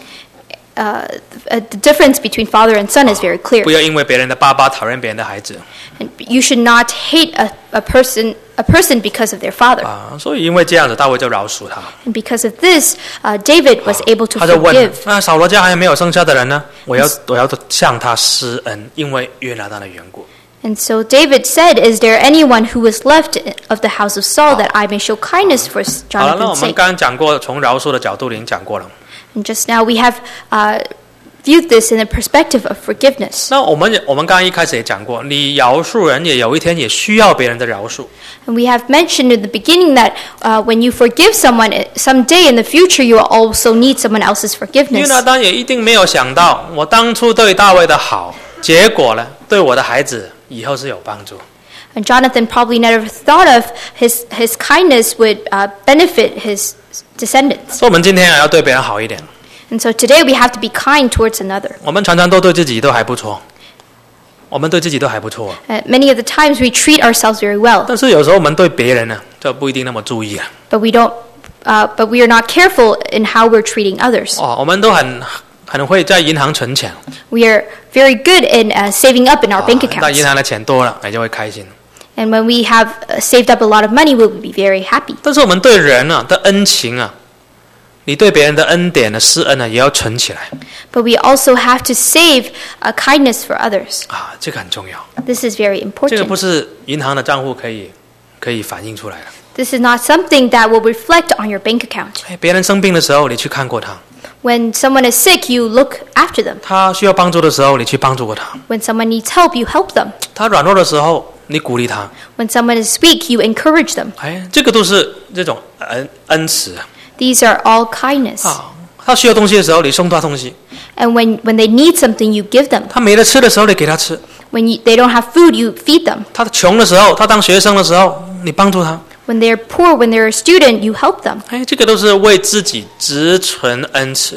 [SPEAKER 2] Uh, uh, the difference between father and son is very clear.
[SPEAKER 1] 不要因为别人的爸爸讨厌别人的孩子
[SPEAKER 2] And you should not hate a, a person a person because of their father.
[SPEAKER 1] 啊。所以因为这样子，大卫就饶恕他。
[SPEAKER 2] And because of this, uh, David was able to
[SPEAKER 1] 他就问
[SPEAKER 2] forgive.：“
[SPEAKER 1] 那扫罗家还有没有剩下的人呢？我要我要向他施恩，因为约拿单的缘故。”
[SPEAKER 2] And so David said, "Is there anyone who is left of the house of Saul that I may show kindness for
[SPEAKER 1] 好了，那我
[SPEAKER 2] Jonathan's
[SPEAKER 1] 们
[SPEAKER 2] sake?"
[SPEAKER 1] 刚刚讲过，从饶恕的角度已经讲过了。
[SPEAKER 2] And just now we have uh, viewed this in the perspective of forgiveness.
[SPEAKER 1] 那我们也我们刚刚一开始也讲过，你饶恕人也有一天也需要别人的饶恕。
[SPEAKER 2] And we have mentioned in the beginning that uh, when you forgive someone, someday in the future you will also need someone else's
[SPEAKER 1] 约
[SPEAKER 2] forgiveness.
[SPEAKER 1] 拿单也一定没有想到，我当初对大卫的好，结果呢，对我的孩子以后是有帮助。
[SPEAKER 2] And Jonathan probably never thought of his, his kindness would uh, benefit his descendants.
[SPEAKER 1] 所以我们今天啊要对别人好一点。
[SPEAKER 2] And so today we have to be kind towards another.
[SPEAKER 1] 我们常常都对自己都还不错，我们对自己都还不错，
[SPEAKER 2] Uh, many of the times we treat ourselves very well,
[SPEAKER 1] 但是有时候我们对别人呢，就不一定那么注意了。
[SPEAKER 2] but we don't. Uh, but we are not careful in how we're treating others.
[SPEAKER 1] 哦，我们都很很会在银行存钱，
[SPEAKER 2] We are very good in uh, saving up in our
[SPEAKER 1] 啊
[SPEAKER 2] bank
[SPEAKER 1] 那
[SPEAKER 2] accounts.
[SPEAKER 1] 银行的钱多了，你就会开心。
[SPEAKER 2] And when we have uh, saved up a lot of money, we'll be very happy.
[SPEAKER 1] 但是我们对人啊的恩情啊，你对别人的恩典的施恩呢，也要存起来
[SPEAKER 2] But we also have to save uh, kindness for others.
[SPEAKER 1] 啊，这个很重要。
[SPEAKER 2] This is very
[SPEAKER 1] 这个不
[SPEAKER 2] important.
[SPEAKER 1] 是银行的账户可以可以反映出来的。
[SPEAKER 2] This is not something that will reflect on your bank account.
[SPEAKER 1] 哎，别人生病的时候，你去看过他；
[SPEAKER 2] When someone is sick, you look after them.
[SPEAKER 1] 他需要帮助的时候，你去帮助过他；
[SPEAKER 2] When someone needs help, you help them.
[SPEAKER 1] 他软弱的时候，你鼓励他。
[SPEAKER 2] When someone is weak, you encourage them.
[SPEAKER 1] 哎，这个都是这种恩恩慈
[SPEAKER 2] These are all kindness.
[SPEAKER 1] 啊。他需要东西的时候，你送他东西；
[SPEAKER 2] And when, when they need something, you give them.
[SPEAKER 1] 他没得吃的时候，你给他吃；
[SPEAKER 2] When you, they don't have food, you feed them.
[SPEAKER 1] 他穷的时候，他当学生的时候，你帮助他。
[SPEAKER 2] When they're poor, when they're a student, you help them.
[SPEAKER 1] 哎，这个都是为自己直存恩慈。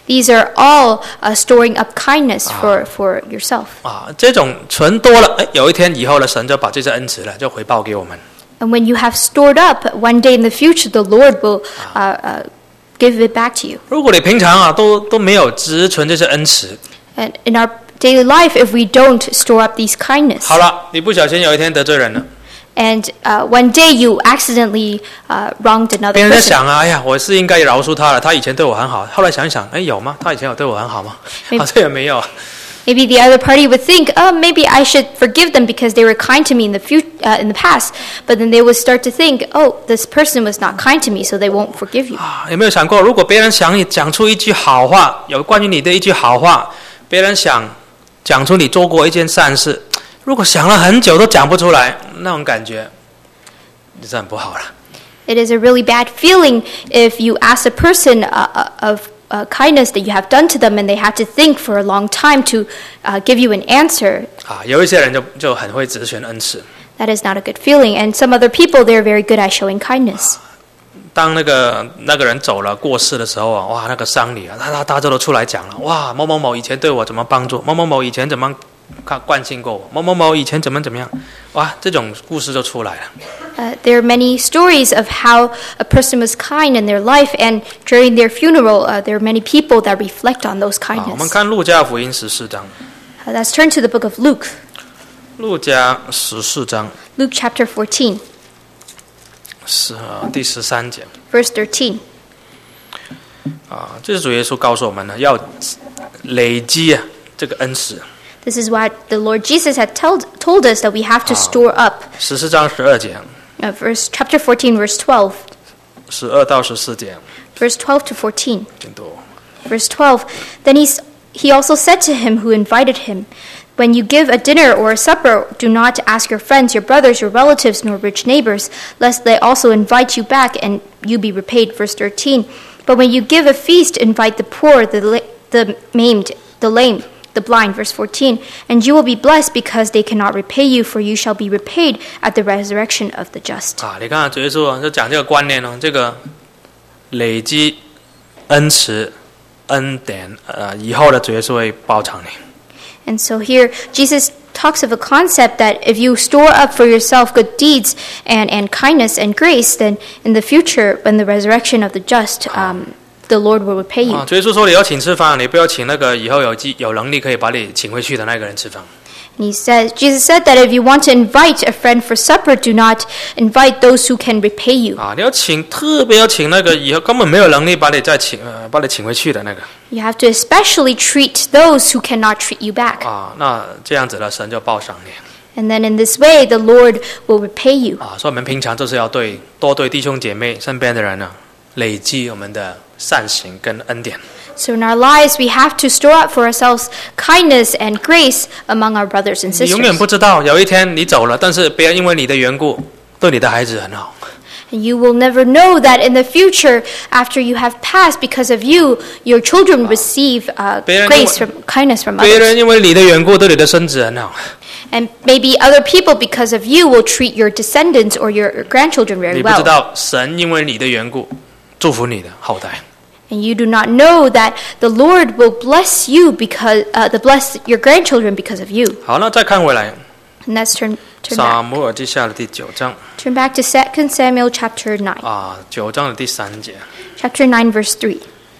[SPEAKER 2] These are all uh, storing up kindness for, for yourself.
[SPEAKER 1] 啊，这种存多了，哎，有一天以后的神就把这些恩慈了，就回报给我们。
[SPEAKER 2] And when you have stored up, one day in the future, the Lord will uh, uh, give it back to you.
[SPEAKER 1] 如果你平常啊都都没有植存这些恩慈，
[SPEAKER 2] And in our daily life, if we don't store up these kindness,
[SPEAKER 1] 好了，你不小心有一天得罪人了，
[SPEAKER 2] and uh, one day you accidentally uh, wronged
[SPEAKER 1] 别
[SPEAKER 2] another
[SPEAKER 1] 人在
[SPEAKER 2] person,
[SPEAKER 1] 想啊，哎呀，我是应该饶恕他了，他以前对我很好。后来想一想，哎，有吗？他以前有对我很好吗？好像也没有。
[SPEAKER 2] maybe the other party would think, oh, maybe I should forgive them because they were kind to me in the fut- uh, in the past. But then they would start to think, oh, this person was not kind to me, so they won't forgive you.
[SPEAKER 1] 啊，有没有想过，如果别人想你讲出一句好话，有关于你的一句好话，别人想讲出你做过一件善事，如果想了很久都讲不出来，那种感觉，是很不好了。
[SPEAKER 2] It is a really bad feeling if you ask a person uh, uh, of uh, kindness that you have done to them and they have to think for a long time to uh, give you an answer.
[SPEAKER 1] 啊，有一些人就就很会直选恩慈。
[SPEAKER 2] That is not a good feeling. And some other people, they're very good at showing kindness.
[SPEAKER 1] 当那个那个人走了过世的时候啊，哇，那个丧礼啊，他他大家都出来讲了，哇，某某某以前对我怎么帮助，某某某以前怎么看关心过我，某某某以前怎么怎么样，哇，这种故事就出来了。
[SPEAKER 2] Uh, there are many stories of how a person was kind in their life, and during their funeral, uh, there are many people that reflect on those
[SPEAKER 1] 啊，我们
[SPEAKER 2] kindness.
[SPEAKER 1] 看路加福音十四章，
[SPEAKER 2] Uh, let's turn to the book of Luke,
[SPEAKER 1] 路加十四章
[SPEAKER 2] Luke chapter fourteen,
[SPEAKER 1] 十呃第十三节
[SPEAKER 2] verse thirteen.
[SPEAKER 1] 啊，这是主耶稣告诉我们呢，要累积啊这个恩慈。
[SPEAKER 2] This is what the Lord Jesus had told, told us that we have to store up.
[SPEAKER 1] 十四章十二节，
[SPEAKER 2] Uh, verse chapter fourteen, verse twelve,
[SPEAKER 1] 十二到十四节，
[SPEAKER 2] verse twelve to fourteen.
[SPEAKER 1] 更多。
[SPEAKER 2] Verse twelve. Then he s- he also said to him who invited him, "When you give a dinner or a supper, do not ask your friends, your brothers, your relatives, nor rich neighbors, lest they also invite you back and you be repaid." Verse thirteen. But when you give a feast, invite the poor, the la- the maimed, the lame, the blind. Verse fourteen. And you will be blessed because they cannot repay you, for you shall be repaid at the resurrection of the just.
[SPEAKER 1] 啊，你看主耶稣啊就讲这个观念哦，这个累积恩慈、恩典，呃，以后的主耶稣会报偿你。
[SPEAKER 2] And so here, Jesus talks of a concept that if you store up for yourself good deeds and, and kindness and grace, then in the future, when the resurrection of the just, um, the Lord will repay you.
[SPEAKER 1] 啊，主耶稣说你要请吃饭，你不要请那个以后有机有能力可以把你请回去的那个人吃饭。
[SPEAKER 2] And he says, Jesus said that if you want to invite a friend for supper, do not invite those who can repay you.
[SPEAKER 1] 啊，你要请，特别要请那个以后根本没有能力把你再请呃把你请回去的那个。
[SPEAKER 2] You have to especially treat those who cannot treat you back.
[SPEAKER 1] 啊，那这样子的神就报赏你。
[SPEAKER 2] And then in this way, the Lord will repay you.
[SPEAKER 1] 啊，所以我们平常就是要对多对弟兄姐妹身边的人呢，累积我们的善行跟恩典。
[SPEAKER 2] So in our lives, we have to store up for ourselves kindness and grace among our brothers and
[SPEAKER 1] 你永远
[SPEAKER 2] sisters.
[SPEAKER 1] 不知道有一天你走了，但是别人因为你的缘故，对你的孩子很好。
[SPEAKER 2] And you will never know that in the future, after you have passed, because of you, your children receive uh,
[SPEAKER 1] 别人
[SPEAKER 2] grace from kindness from
[SPEAKER 1] 别
[SPEAKER 2] others.
[SPEAKER 1] 人因为你的缘故，对你的孙子很好。
[SPEAKER 2] And maybe other people, because of you, will treat your descendants or your your grandchildren
[SPEAKER 1] 你
[SPEAKER 2] very
[SPEAKER 1] 不知
[SPEAKER 2] well.
[SPEAKER 1] 道神因为你的缘故，祝福你的后代。
[SPEAKER 2] And you do not know that the Lord will bless you because uh, the bless your grandchildren because of you.
[SPEAKER 1] 好，那再看回来，
[SPEAKER 2] And let's turn turn
[SPEAKER 1] 撒
[SPEAKER 2] back.
[SPEAKER 1] 母耳记下的第九章
[SPEAKER 2] Turn back to Second Samuel chapter nine.
[SPEAKER 1] 啊，九章的第三节。
[SPEAKER 2] Chapter nine, verse three.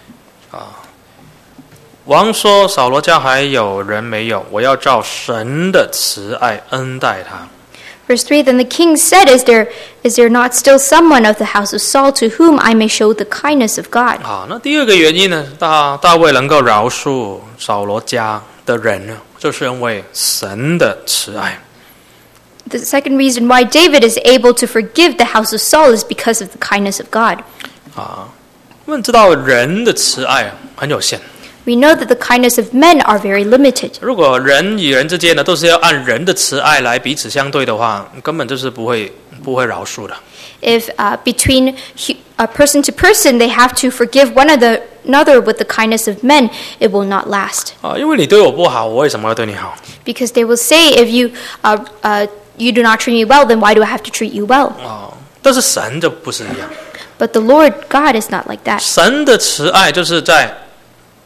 [SPEAKER 1] 王说：“扫罗家还有人没有？我要照神的慈爱恩待他。”
[SPEAKER 2] Verse three, then the king said, is there, is there not still someone of the house of Saul to whom I may show the kindness of God?
[SPEAKER 1] 好，那第二个原因呢？大大卫能够饶恕扫罗家的人呢，就是因为神的慈爱。
[SPEAKER 2] The second reason why David is able to forgive the house of Saul is because of the kindness of God.
[SPEAKER 1] 啊，我们知道人的慈爱啊很有限。
[SPEAKER 2] We know that the kindness of men are very limited.
[SPEAKER 1] 如果人与人之间呢都是要按人的慈爱来彼此相对的话，根本就是不会不会饶恕的。
[SPEAKER 2] If uh, between hu- a person to person they have to forgive one another another with the kindness of men, it will not last.
[SPEAKER 1] 啊，因为你对我不好，我为什么要对你好？
[SPEAKER 2] Because they will say, if you uh, uh, you do not treat me well, then why do I have to treat you well?
[SPEAKER 1] 啊，但是神就不是一样。
[SPEAKER 2] But the Lord God is not like that.
[SPEAKER 1] 神的慈爱就是在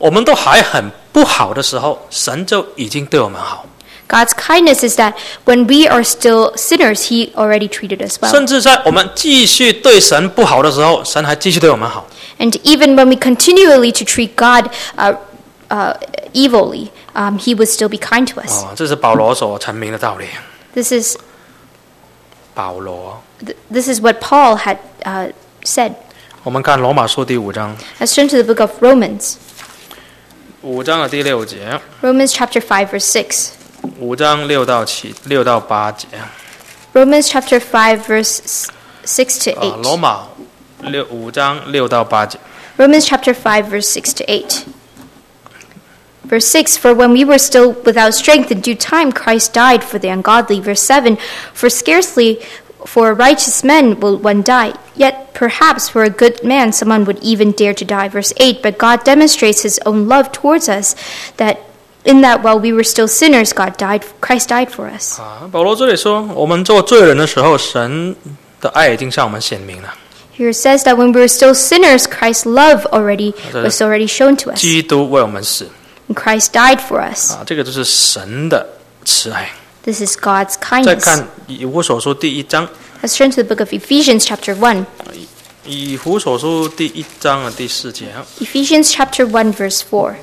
[SPEAKER 1] 我们都还很不好的时候，神就已经对我们好。
[SPEAKER 2] God's kindness is that when we are still sinners, He already treated us well.
[SPEAKER 1] 甚至在我们继续对神不好的时候，神还继续对我们好。
[SPEAKER 2] And even when we continually to treat God uh, uh, evilly, um, He would still be kind to us.
[SPEAKER 1] 哦，这是保罗所阐明的道理。
[SPEAKER 2] This is
[SPEAKER 1] 保罗，
[SPEAKER 2] th- this is what Paul had uh, said.
[SPEAKER 1] 我们看罗马书第五章，
[SPEAKER 2] Let's turn to the book of Romans.
[SPEAKER 1] 五章的第六节，
[SPEAKER 2] Romans chapter five, verse six.
[SPEAKER 1] 五章六到七，六到八节。
[SPEAKER 2] Romans chapter five, verse s- six to
[SPEAKER 1] 啊，罗
[SPEAKER 2] eight.
[SPEAKER 1] 马六五章六到八节。
[SPEAKER 2] Romans chapter five, verse six to eight. Verse six, for when we were still without strength, in due time Christ died for the ungodly. Verse seven, for scarcely for a righteous man will one die, yet perhaps for a good man someone would even dare to die. Verse eight, but God demonstrates His own love towards us, that in that while we were still sinners, God died, Christ died for us.
[SPEAKER 1] 啊，保罗这里说，我们做罪人的时候，神的爱已经向我们显明了。
[SPEAKER 2] Here it says that when we were still sinners, Christ's love already was already shown to us.
[SPEAKER 1] 基督为我们死
[SPEAKER 2] And Christ died for us.
[SPEAKER 1] 啊，这个就是神的慈爱。
[SPEAKER 2] This is God's
[SPEAKER 1] 再
[SPEAKER 2] kindness.
[SPEAKER 1] 看以弗所书第一章，
[SPEAKER 2] Let's turn to the book of Ephesians chapter one.
[SPEAKER 1] 以弗所书第一章的第四节，
[SPEAKER 2] Ephesians chapter one, verse four.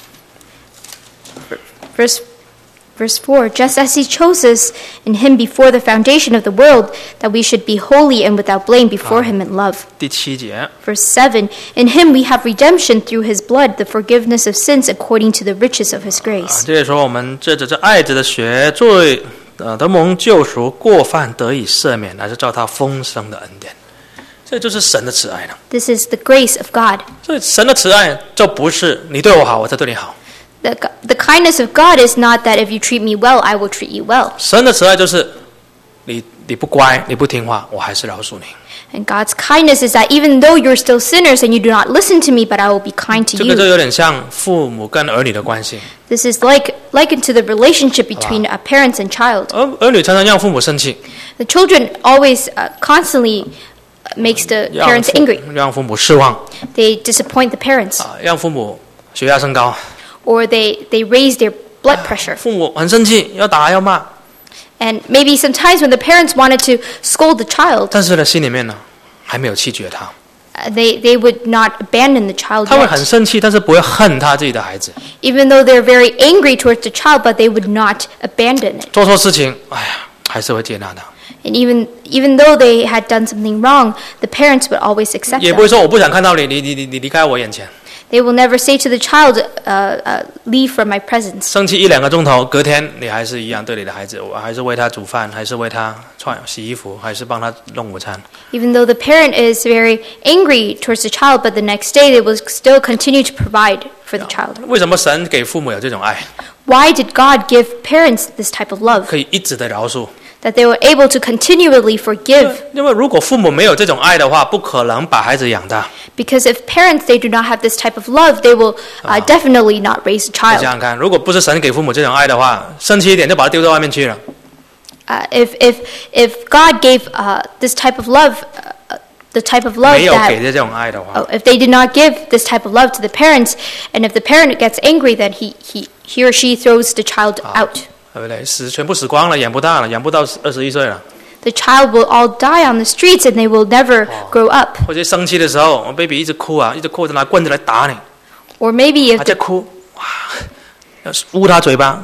[SPEAKER 2] Verse, verse four, just as He chose us in Him before the foundation of the world, that we should be holy and without blame before Him in love.
[SPEAKER 1] 第七节，
[SPEAKER 2] Verse seven, in Him we have redemption through His blood, the forgiveness of sins according to the riches of His
[SPEAKER 1] 啊，
[SPEAKER 2] grace.
[SPEAKER 1] 这里说我们借着这爱子的血，罪呃得蒙救赎，过犯得以赦免，乃是照他丰盛的恩典。这就是神的慈爱了。
[SPEAKER 2] This is the grace of God.
[SPEAKER 1] 所以神的慈爱就不是你对我好，我才对你好。
[SPEAKER 2] The, the kindness of God is not that if you treat me well, I will treat you well.
[SPEAKER 1] 神的慈爱就是你你不乖，你不听话，我还是饶恕你。
[SPEAKER 2] And God's kindness is that even though you're still sinners and you do not listen to me, but I will be kind to
[SPEAKER 1] 这个就
[SPEAKER 2] you.
[SPEAKER 1] 有点像父母跟儿女的关系，
[SPEAKER 2] This is like likened to the relationship between a parent and child.
[SPEAKER 1] 儿儿女常常让父母生气，
[SPEAKER 2] The children always uh, constantly uh, makes the
[SPEAKER 1] 让
[SPEAKER 2] parents
[SPEAKER 1] 父
[SPEAKER 2] angry.
[SPEAKER 1] 让父母失望
[SPEAKER 2] They disappoint the parents,
[SPEAKER 1] 啊，让父母血压升高，
[SPEAKER 2] or they, they raise their blood pressure.
[SPEAKER 1] 父母很生气，要打要骂，
[SPEAKER 2] And maybe sometimes when the parents wanted to scold the child,
[SPEAKER 1] 但是呢，心里面呢还没有弃绝他，
[SPEAKER 2] uh, they, they would not abandon the child
[SPEAKER 1] 他会很
[SPEAKER 2] yet.
[SPEAKER 1] 生气，但是不会恨他自己的孩子。
[SPEAKER 2] Even though they're very angry towards the child, but they would not abandon it.
[SPEAKER 1] 做错事情，哎呀，还是会接纳他，
[SPEAKER 2] And even even though they had done something wrong, the parents would always accept
[SPEAKER 1] 也不会
[SPEAKER 2] them.
[SPEAKER 1] 说我不想看到你，你你你你离开我眼前。
[SPEAKER 2] They will never say to the child, uh, uh, leave from my presence.
[SPEAKER 1] 生气一两个钟头，隔天你还是一样对你的孩子，我还是为他煮饭，还是为他穿洗衣服，还是帮他弄午餐。
[SPEAKER 2] Even though the parent is very angry towards the child, but the next day they will still continue to provide for the child.
[SPEAKER 1] 为什么神给父母有这种爱，
[SPEAKER 2] Why did God give parents this type of love?
[SPEAKER 1] 可以一直的饶恕？
[SPEAKER 2] That they were able to continually forgive.
[SPEAKER 1] 因为如果父母没有这种爱的话，不可能把孩子养大。
[SPEAKER 2] Because if parents, they do not have this type of love, they will uh, definitely not raise a
[SPEAKER 1] 你
[SPEAKER 2] child.
[SPEAKER 1] 想想看，如果不是神给父母这种爱的话，生气一点就把他丢到外面去了。
[SPEAKER 2] Uh, if if if God gave uh, this type of love, uh, the type of love
[SPEAKER 1] 没有
[SPEAKER 2] that
[SPEAKER 1] 给这种爱的话，
[SPEAKER 2] oh, if they did not give this type of love to the parents, and if the parent gets angry, then he he he or she throws the child out.
[SPEAKER 1] 对不对？死全部死光了，养不大了，养不到二十一岁了。
[SPEAKER 2] The child will all die on the streets, and they will never grow up.
[SPEAKER 1] 或者生气的时候，我 baby 一直哭啊，一直哭，就拿棍子来打你，
[SPEAKER 2] Or maybe if
[SPEAKER 1] 还在
[SPEAKER 2] the,
[SPEAKER 1] 哭，哇，要捂他嘴巴。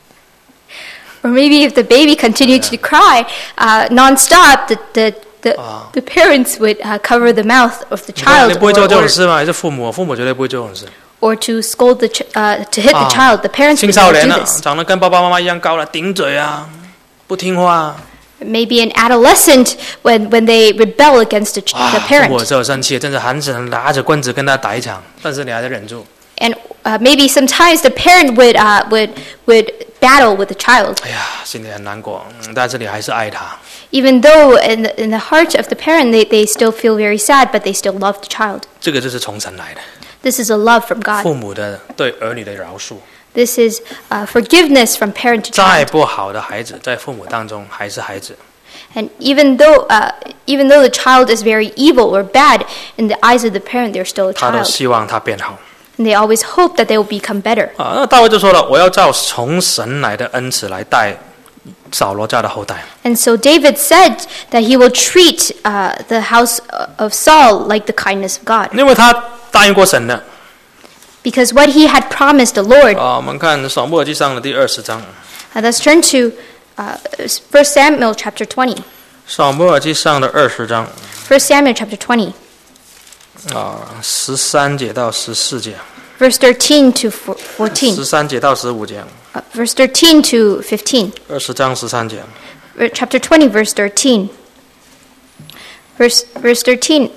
[SPEAKER 2] or maybe if the baby continued to cry uh, nonstop, the the the, the parents would uh, cover the mouth of the
[SPEAKER 1] 你看
[SPEAKER 2] child,
[SPEAKER 1] 你不会做
[SPEAKER 2] or,
[SPEAKER 1] 这种
[SPEAKER 2] or,
[SPEAKER 1] 事吗？还是父母？父母绝对不会做这种事。
[SPEAKER 2] or to scold the ch- uh, to hit the
[SPEAKER 1] 啊
[SPEAKER 2] child. The parents
[SPEAKER 1] 青
[SPEAKER 2] would
[SPEAKER 1] 少
[SPEAKER 2] not
[SPEAKER 1] 年
[SPEAKER 2] do
[SPEAKER 1] 了，
[SPEAKER 2] this.
[SPEAKER 1] 长得跟爸爸妈妈一样高了，顶嘴啊，不听话。
[SPEAKER 2] Maybe an adolescent when, when they rebel against the, ch-
[SPEAKER 1] 啊
[SPEAKER 2] the，
[SPEAKER 1] 父母
[SPEAKER 2] parent.
[SPEAKER 1] 只有生气，真是很想拿着棍子跟他打一场，但是你还在忍住。
[SPEAKER 2] And uh, maybe sometimes the parent would, uh, would, would battle with the child.
[SPEAKER 1] 哎呀，心里很难过，嗯但是你还是爱他。
[SPEAKER 2] Even though in the, in the heart of the parent they, they still feel very sad, but they still love the child.
[SPEAKER 1] 这个就是从神来的，
[SPEAKER 2] This is a love from God.
[SPEAKER 1] 父母的对儿女的饶恕。
[SPEAKER 2] This is uh, forgiveness from parent to
[SPEAKER 1] 再
[SPEAKER 2] child.
[SPEAKER 1] 不好的孩子，在父母当中还是孩子。
[SPEAKER 2] And even though, uh, even though the child is very evil or bad, in the eyes of the parent, they're still a
[SPEAKER 1] 他都
[SPEAKER 2] child.
[SPEAKER 1] 希望他变好。
[SPEAKER 2] And they always hope that they will become better.
[SPEAKER 1] 啊，那大卫就说了，我要照从神来的恩慈来待扫罗家的后代。
[SPEAKER 2] And so David said that he will treat uh, the house of Saul like the kindness of God.
[SPEAKER 1] 因为他答应过神的。
[SPEAKER 2] Because what he had promised the Lord.
[SPEAKER 1] 啊，我们看撒母耳记上的第二十章。
[SPEAKER 2] Uh, let's turn to uh, First Samuel chapter twenty.
[SPEAKER 1] 撒母耳记上的二十章。
[SPEAKER 2] First Samuel chapter twenty.
[SPEAKER 1] 啊，十三节到十四节。
[SPEAKER 2] Verse thirteen to fourteen.
[SPEAKER 1] 十三节到十五节。
[SPEAKER 2] Uh, verse thirteen to fifteen.
[SPEAKER 1] 二十章十三节。
[SPEAKER 2] Chapter twenty, verse thirteen. Verse, verse thirteen.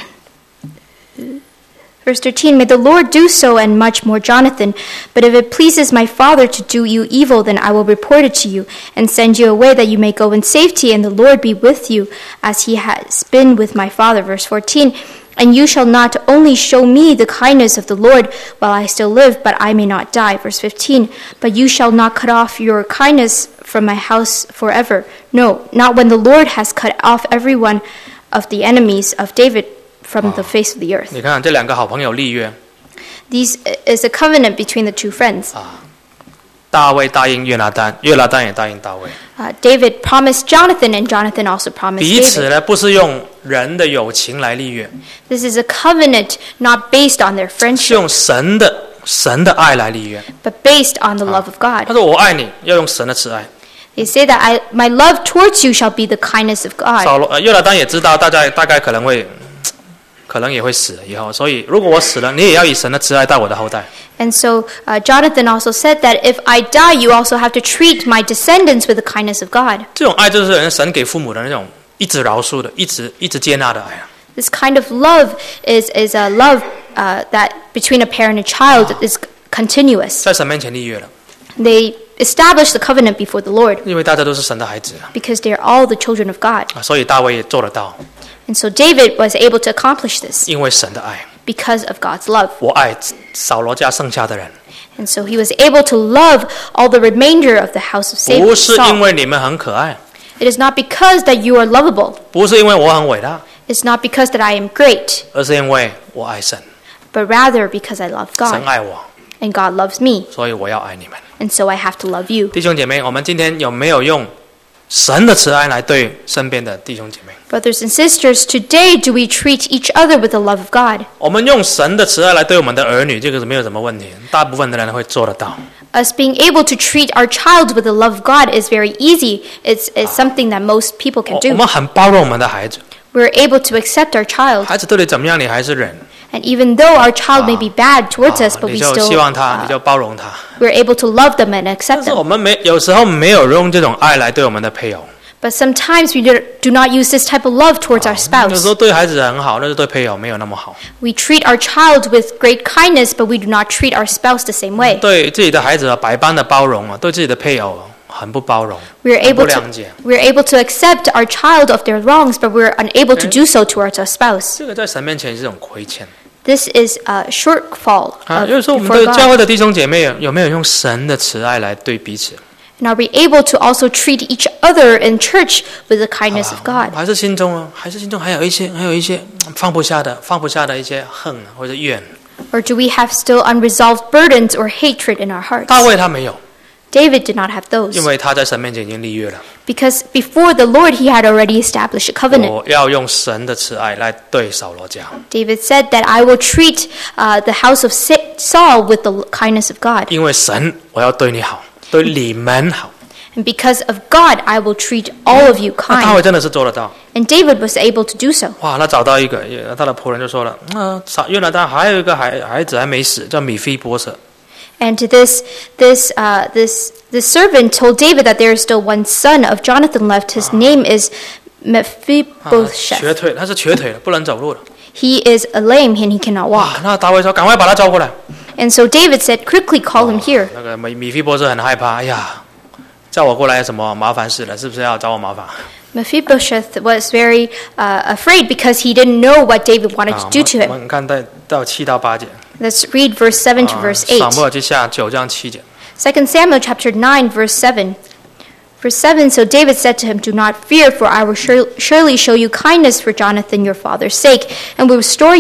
[SPEAKER 2] Verse thirteen, may the Lord do so and much more, Jonathan. But if it pleases my father to do you evil, then I will report it to you and send you away that you may go in safety, and the Lord be with you as he has been with my father. Verse fourteen, and you shall not only show me the kindness of the Lord while I still live, but I may not die. Verse fifteen, but you shall not cut off your kindness from my house forever. No, not when the Lord has cut off every one of the enemies of David from the face of the earth.
[SPEAKER 1] 你看这两个好朋友立约。
[SPEAKER 2] These is a covenant between the two friends.
[SPEAKER 1] 啊，大卫答应约拿单，约拿单也答应大卫。
[SPEAKER 2] Uh, David promised Jonathan, and Jonathan also promised
[SPEAKER 1] 彼此
[SPEAKER 2] David.
[SPEAKER 1] 呢，不是用人的友情来立约，
[SPEAKER 2] This is a covenant not based on their
[SPEAKER 1] 是
[SPEAKER 2] friendship,
[SPEAKER 1] 用神的神的爱来立约。
[SPEAKER 2] but based on the love of
[SPEAKER 1] 他
[SPEAKER 2] God.
[SPEAKER 1] 说我爱你，要用神的慈爱。
[SPEAKER 2] They say that I, my love towards you shall be the kindness of
[SPEAKER 1] 扫
[SPEAKER 2] God.
[SPEAKER 1] 罗呃约拿单也知道，大家大概可能会。 可能也会死以后，所以如果我死了，你也要以神的慈爱待我的后代。
[SPEAKER 2] And so uh, Jonathan also said that if I die, you also have to treat my descendants with the kindness of God.
[SPEAKER 1] 这种爱就是神给父母的那种一直饶恕的、一直一直接纳的爱啊。
[SPEAKER 2] This kind of love is, is a love uh, that between a parent and child is continuous.
[SPEAKER 1] 在神面前立约了，
[SPEAKER 2] They establish the covenant before the Lord
[SPEAKER 1] 因为大家都是神的孩子啊，
[SPEAKER 2] because they are all the children of God.
[SPEAKER 1] 啊所以大卫也做得到，
[SPEAKER 2] And so David was able to accomplish this
[SPEAKER 1] 因为神的爱。
[SPEAKER 2] because of God's love.
[SPEAKER 1] 我爱扫罗家剩下的人，
[SPEAKER 2] And so he was able to love all the remainder of the house of
[SPEAKER 1] 不
[SPEAKER 2] Saul.
[SPEAKER 1] 是因为你们很可爱，
[SPEAKER 2] It is not because that you are lovable.
[SPEAKER 1] 不是因为我很伟大，
[SPEAKER 2] It's not because that I am great,
[SPEAKER 1] 而是因为我爱神，
[SPEAKER 2] but rather because I love
[SPEAKER 1] 神
[SPEAKER 2] God
[SPEAKER 1] 爱我，
[SPEAKER 2] and God loves me.
[SPEAKER 1] 所以我要爱你们。
[SPEAKER 2] And so I have to love you.
[SPEAKER 1] 弟兄姐妹，我们今天有没有用神的慈爱来对身边的弟兄姐妹？
[SPEAKER 2] Brothers and sisters, today do we treat each other with the love of God?
[SPEAKER 1] 我们用神的慈爱来对我们的儿女，这个是没有什么问题，大部分的人会做得到。
[SPEAKER 2] Us being able to treat our child with the love of God is very easy. It's, it's something that most people can
[SPEAKER 1] 我
[SPEAKER 2] do.
[SPEAKER 1] 们很包容我们的孩子，
[SPEAKER 2] We're able to accept our child.
[SPEAKER 1] 孩子对你怎么样，你还是忍。
[SPEAKER 2] And even though our child may be bad towards us,
[SPEAKER 1] 啊
[SPEAKER 2] but
[SPEAKER 1] 你
[SPEAKER 2] we
[SPEAKER 1] 就
[SPEAKER 2] still
[SPEAKER 1] 希望他，
[SPEAKER 2] uh,
[SPEAKER 1] 你就包容他。
[SPEAKER 2] we're able to love them and
[SPEAKER 1] 但
[SPEAKER 2] accept
[SPEAKER 1] 是我
[SPEAKER 2] them.
[SPEAKER 1] 们没有时候没有用这种爱来对我们的配偶，
[SPEAKER 2] But sometimes we do do not use this type of love towards our
[SPEAKER 1] 有时
[SPEAKER 2] spouse.
[SPEAKER 1] 候对孩子很好，但是对配偶没有那么好。
[SPEAKER 2] We treat our child with great kindness, but we do not treat our spouse the same way.
[SPEAKER 1] 对自己的孩子啊，百般的包容啊，对自己的配偶很不包容，
[SPEAKER 2] We're
[SPEAKER 1] 很不
[SPEAKER 2] able
[SPEAKER 1] 谅
[SPEAKER 2] to
[SPEAKER 1] 解。
[SPEAKER 2] we're able to accept our child of their wrongs, but we're unable to do so towards our spouse.
[SPEAKER 1] 这个在神面前是一种亏欠
[SPEAKER 2] This is a shortfall
[SPEAKER 1] 啊。
[SPEAKER 2] of,
[SPEAKER 1] 有时候我们
[SPEAKER 2] before
[SPEAKER 1] 对教
[SPEAKER 2] God.
[SPEAKER 1] 会的弟兄姐妹有有没有用神的慈爱来对彼此？
[SPEAKER 2] And are we able to also treat each other in church with the kindness of
[SPEAKER 1] 啊
[SPEAKER 2] God?
[SPEAKER 1] 还是心中啊，还是心中还有一些还有一些嗯放不下的放不下的一些恨啊或者怨。
[SPEAKER 2] Or do we have still unresolved burdens or hatred in our hearts?
[SPEAKER 1] 大卫他没有，
[SPEAKER 2] David did not have those.
[SPEAKER 1] 因为他在神面前已经立约了。
[SPEAKER 2] Because before the Lord, he had already established a covenant.
[SPEAKER 1] 我要用神的慈爱来对扫罗家，
[SPEAKER 2] David said that I will treat uh, the house of Sa- Saul with the kindness of God.
[SPEAKER 1] 因为神我要对你好，对你们好。
[SPEAKER 2] And because of God, I will treat all of you
[SPEAKER 1] 那大卫
[SPEAKER 2] kind.
[SPEAKER 1] 真的是做得到。
[SPEAKER 2] And David was able to do so.
[SPEAKER 1] 哇，他找到一个，也他的仆人就说了，那约拿单还有一个孩孩子还没死，叫米非波设。
[SPEAKER 2] And this, this, uh, this, this servant told David that there is still one son of Jonathan left. His name is
[SPEAKER 1] 啊
[SPEAKER 2] Mephibosheth.
[SPEAKER 1] 瘸腿，他是瘸腿的，不能走路的。
[SPEAKER 2] He is a lame and he cannot
[SPEAKER 1] 哇
[SPEAKER 2] walk.，
[SPEAKER 1] 那大卫说，赶快把他招过来。
[SPEAKER 2] And so David said, quickly call him here.
[SPEAKER 1] 那个米米非波设很害怕，哎呀，叫我过来什么麻烦事了？是不是要找我麻烦？
[SPEAKER 2] Mephibosheth was very uh, afraid because he didn't know what David wanted
[SPEAKER 1] 啊
[SPEAKER 2] to do to
[SPEAKER 1] 我
[SPEAKER 2] him.
[SPEAKER 1] 们看到到七到八节，
[SPEAKER 2] Let's read verse seven to
[SPEAKER 1] 啊
[SPEAKER 2] verse
[SPEAKER 1] 撒母耳
[SPEAKER 2] eight.
[SPEAKER 1] 记下九章七节。
[SPEAKER 2] Second Samuel chapter nine, verse seven. Verse seven, so David said to him, do not fear, for I will sur- surely show you kindness for Jonathan your father's sake, and will restore you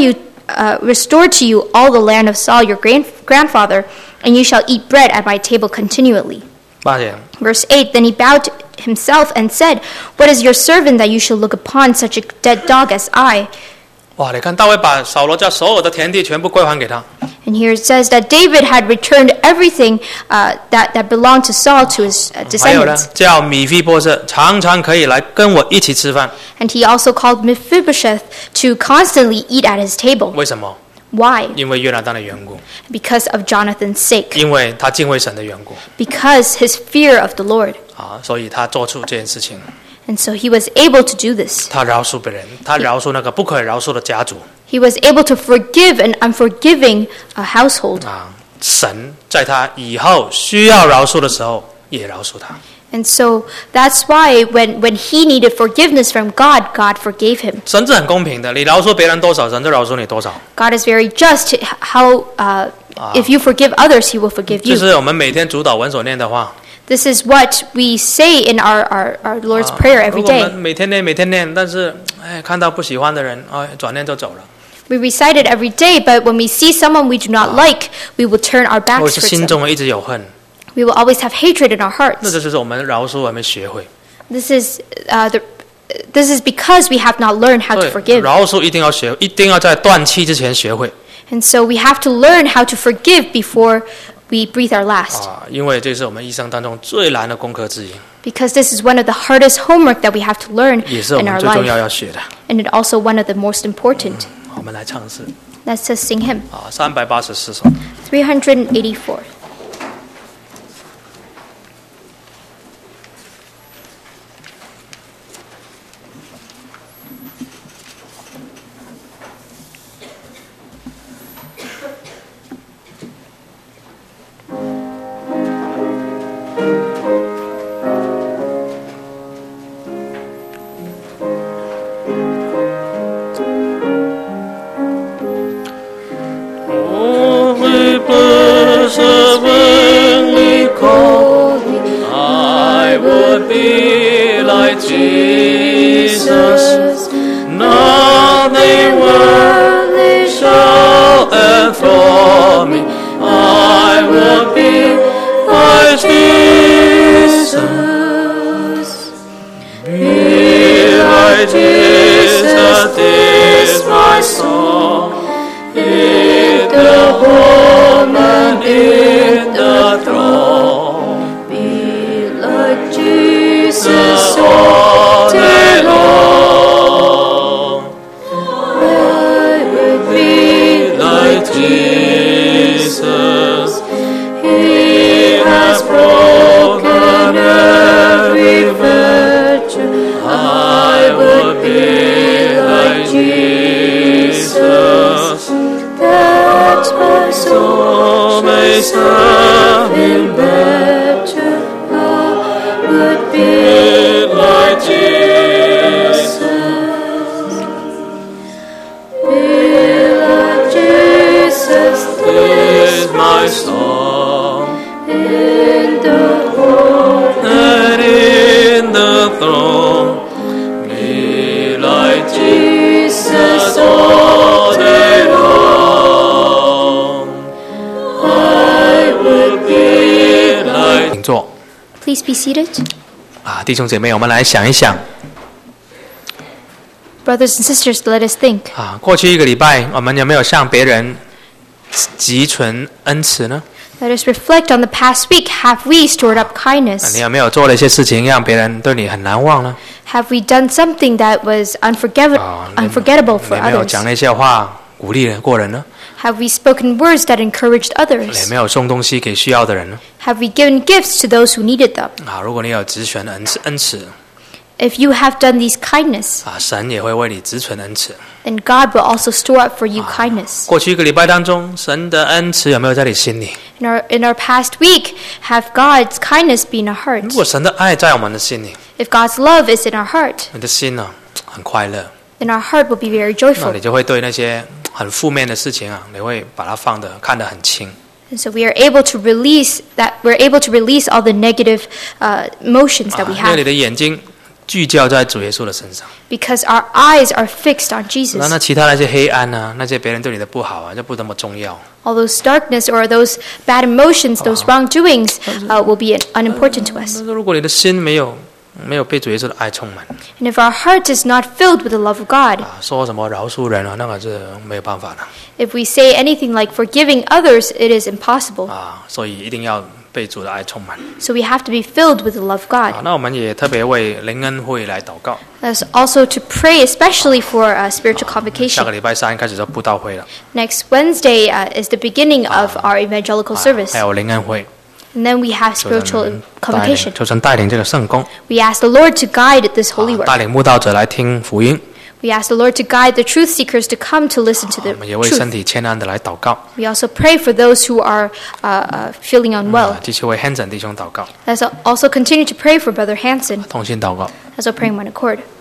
[SPEAKER 2] uh, restore to you all the land of Saul your grand- grandfather, and you shall eat bread at my table continually.
[SPEAKER 1] 八节，
[SPEAKER 2] Verse eight, Then he bowed himself and said, What is your servant that you should look upon such a dead dog as I?
[SPEAKER 1] 哇！你看大卫把扫罗家所有的田地全部归还给他，
[SPEAKER 2] And here it says that David had returned everything uh, that, that belonged to Saul to his uh,
[SPEAKER 1] 还有呢
[SPEAKER 2] descendants.
[SPEAKER 1] 叫米非波设常常可以来跟我一起吃饭，
[SPEAKER 2] And he also called Mephibosheth to constantly eat at his table.
[SPEAKER 1] 为什么？
[SPEAKER 2] Why?
[SPEAKER 1] 因为约拿单的缘故，
[SPEAKER 2] Because of Jonathan's sake.
[SPEAKER 1] 因为他敬畏神的缘故
[SPEAKER 2] Because his fear of the Lord.
[SPEAKER 1] 啊，所以他做出这件事情，
[SPEAKER 2] And so he was able to do this.
[SPEAKER 1] 他饶恕别人，他饶恕那个不可以饶恕的家族
[SPEAKER 2] He was able to forgive an unforgiving uh, household.
[SPEAKER 1] 啊。神在他以后需要饶恕的时候，也饶恕他。
[SPEAKER 2] And so that's why when, when he needed forgiveness from God, God forgave him.
[SPEAKER 1] 神是很公平的，你饶恕别人多少，神就饶恕你多少。
[SPEAKER 2] God is very just. How uh, if you forgive others, he will forgive
[SPEAKER 1] 这
[SPEAKER 2] you.
[SPEAKER 1] 是我们每天主祷文所念的话。
[SPEAKER 2] This is what we say in our, our, our Lord's Prayer
[SPEAKER 1] 如
[SPEAKER 2] every
[SPEAKER 1] 果我们
[SPEAKER 2] day.
[SPEAKER 1] 每天念每天念，但是哎，看到不喜欢的人，哎，转念就走了。
[SPEAKER 2] We recite it every day, but when we see someone we do not like, we will turn our
[SPEAKER 1] 或
[SPEAKER 2] backs
[SPEAKER 1] 是
[SPEAKER 2] towards
[SPEAKER 1] 心
[SPEAKER 2] them.
[SPEAKER 1] 中一直有恨，
[SPEAKER 2] We will always have hatred in our
[SPEAKER 1] 那
[SPEAKER 2] hearts.
[SPEAKER 1] 这就是我们饶恕还没学会。
[SPEAKER 2] This is uh, the, this is because we have not learned how to
[SPEAKER 1] 对，
[SPEAKER 2] forgive.
[SPEAKER 1] 饶恕一定要学，一定要在断气之前学会
[SPEAKER 2] And so we have to learn how to forgive before we breathe our last.
[SPEAKER 1] 啊，因为这是我们一生当中最难的功课之一，
[SPEAKER 2] Because this is one of the hardest homework that we have to learn
[SPEAKER 1] 也是我
[SPEAKER 2] in
[SPEAKER 1] 们
[SPEAKER 2] our
[SPEAKER 1] 最重要
[SPEAKER 2] life.
[SPEAKER 1] 要学的。
[SPEAKER 2] And it also one of the most important.
[SPEAKER 1] 我们来唱诗
[SPEAKER 2] Let's just sing him.
[SPEAKER 1] 啊，三百八十四首。
[SPEAKER 2] three hundred eighty-four.
[SPEAKER 1] Only blessed when He called me, I would be like Jesus. Nothing worldly shall enthrall me. I would be like Jesus. Be like Jesus, this my song. In the home and in the throne,
[SPEAKER 2] Be like Jesus
[SPEAKER 1] all day long.
[SPEAKER 2] I will be
[SPEAKER 1] Like Jesus,
[SPEAKER 2] He
[SPEAKER 1] has broken every
[SPEAKER 2] virtue.
[SPEAKER 1] I would be like Jesus.
[SPEAKER 2] That my soul
[SPEAKER 1] So may serve Him
[SPEAKER 2] better. I would be
[SPEAKER 1] like Jesus.
[SPEAKER 2] be like Jesus
[SPEAKER 1] This is my song,
[SPEAKER 2] in the home.
[SPEAKER 1] and in the throne, be like Jesus all day long. I would be like 请坐
[SPEAKER 2] Please be seated.
[SPEAKER 1] 啊，弟兄姐妹，我们来想一想
[SPEAKER 2] Brothers and sisters, let us think.
[SPEAKER 1] 啊，过去一个礼拜，我们有没有向别人积存恩慈呢？
[SPEAKER 2] Let us reflect on the past week. Have we stored up
[SPEAKER 1] 啊
[SPEAKER 2] kindness?
[SPEAKER 1] 你有没有做了一些事情，让别人对你很难忘呢？
[SPEAKER 2] Have we done something that was unforgettable,
[SPEAKER 1] 啊，你
[SPEAKER 2] unforgettable
[SPEAKER 1] 你
[SPEAKER 2] for
[SPEAKER 1] 有没有
[SPEAKER 2] others?
[SPEAKER 1] 讲那些话鼓励过人呢？
[SPEAKER 2] Have we spoken words that encouraged
[SPEAKER 1] 有
[SPEAKER 2] others?
[SPEAKER 1] 没有送东西给需要的人呢？
[SPEAKER 2] Have we given gifts to those who needed them?
[SPEAKER 1] 啊，如果你有积存恩慈，恩慈
[SPEAKER 2] If you have done these kindness,
[SPEAKER 1] 啊，神也会为你积存恩慈。
[SPEAKER 2] then God will also store up for you kindness.
[SPEAKER 1] 过去一个礼拜当中，神的恩慈有没有在你心里？
[SPEAKER 2] In our, in our past week, have God's kindness be in our
[SPEAKER 1] 如
[SPEAKER 2] heart?
[SPEAKER 1] 果神的爱在我们的心里，
[SPEAKER 2] If God's love is in our heart,
[SPEAKER 1] 你的心呢很快乐，
[SPEAKER 2] then our heart will be very
[SPEAKER 1] 那
[SPEAKER 2] joyful.
[SPEAKER 1] 你就会对那些很负面的事情啊，你会把它放得看得很轻。
[SPEAKER 2] And so we are able to release that. We're able to release all the negative uh, emotions that we
[SPEAKER 1] 啊因为你
[SPEAKER 2] have
[SPEAKER 1] 的眼睛聚焦在主耶稣的身上。
[SPEAKER 2] because our eyes are fixed on
[SPEAKER 1] 那
[SPEAKER 2] Jesus.
[SPEAKER 1] 那其他那些黑暗啊，那些别人对你的不好啊，就不那么重要。
[SPEAKER 2] All those darkness or those bad emotions, those wrongdoings, uh, will be unimportant to
[SPEAKER 1] 但
[SPEAKER 2] us.
[SPEAKER 1] 是如果你的心没有没有被主耶稣的爱充满
[SPEAKER 2] And if our heart is not filled with the love of God,
[SPEAKER 1] 啊，说什么饶恕人啊，那个是没有办法的
[SPEAKER 2] if we say anything like forgiving others, it is impossible.
[SPEAKER 1] 啊，所以一定要被主的爱充满
[SPEAKER 2] So we have to be filled with the love of
[SPEAKER 1] 啊。
[SPEAKER 2] God.
[SPEAKER 1] 那我们也特别为灵恩会来祷告。
[SPEAKER 2] Let's also to pray, especially for uh, spiritual
[SPEAKER 1] 下
[SPEAKER 2] convocation.
[SPEAKER 1] 个礼拜三开始就布道会了，
[SPEAKER 2] Next Wednesday uh, is the beginning of our evangelical
[SPEAKER 1] 啊
[SPEAKER 2] service.
[SPEAKER 1] 还有灵恩会，
[SPEAKER 2] And then we have
[SPEAKER 1] 求
[SPEAKER 2] spiritual
[SPEAKER 1] 神带领，
[SPEAKER 2] convocation.
[SPEAKER 1] 求神带领这个圣工，
[SPEAKER 2] We ask the Lord to guide this holy
[SPEAKER 1] 啊
[SPEAKER 2] work.
[SPEAKER 1] 带领慕道者来听福音。
[SPEAKER 2] We ask the Lord to guide the truth seekers to come to listen to
[SPEAKER 1] 我
[SPEAKER 2] the
[SPEAKER 1] 们也为身
[SPEAKER 2] truth.
[SPEAKER 1] 体欠安的来祷告，
[SPEAKER 2] We also pray for those who are uh, uh, feeling unwell.
[SPEAKER 1] 啊继续为 Hanson 弟兄祷告，
[SPEAKER 2] Let's also continue to pray for Brother Hanson,
[SPEAKER 1] 同心祷告。
[SPEAKER 2] as we're praying one accord.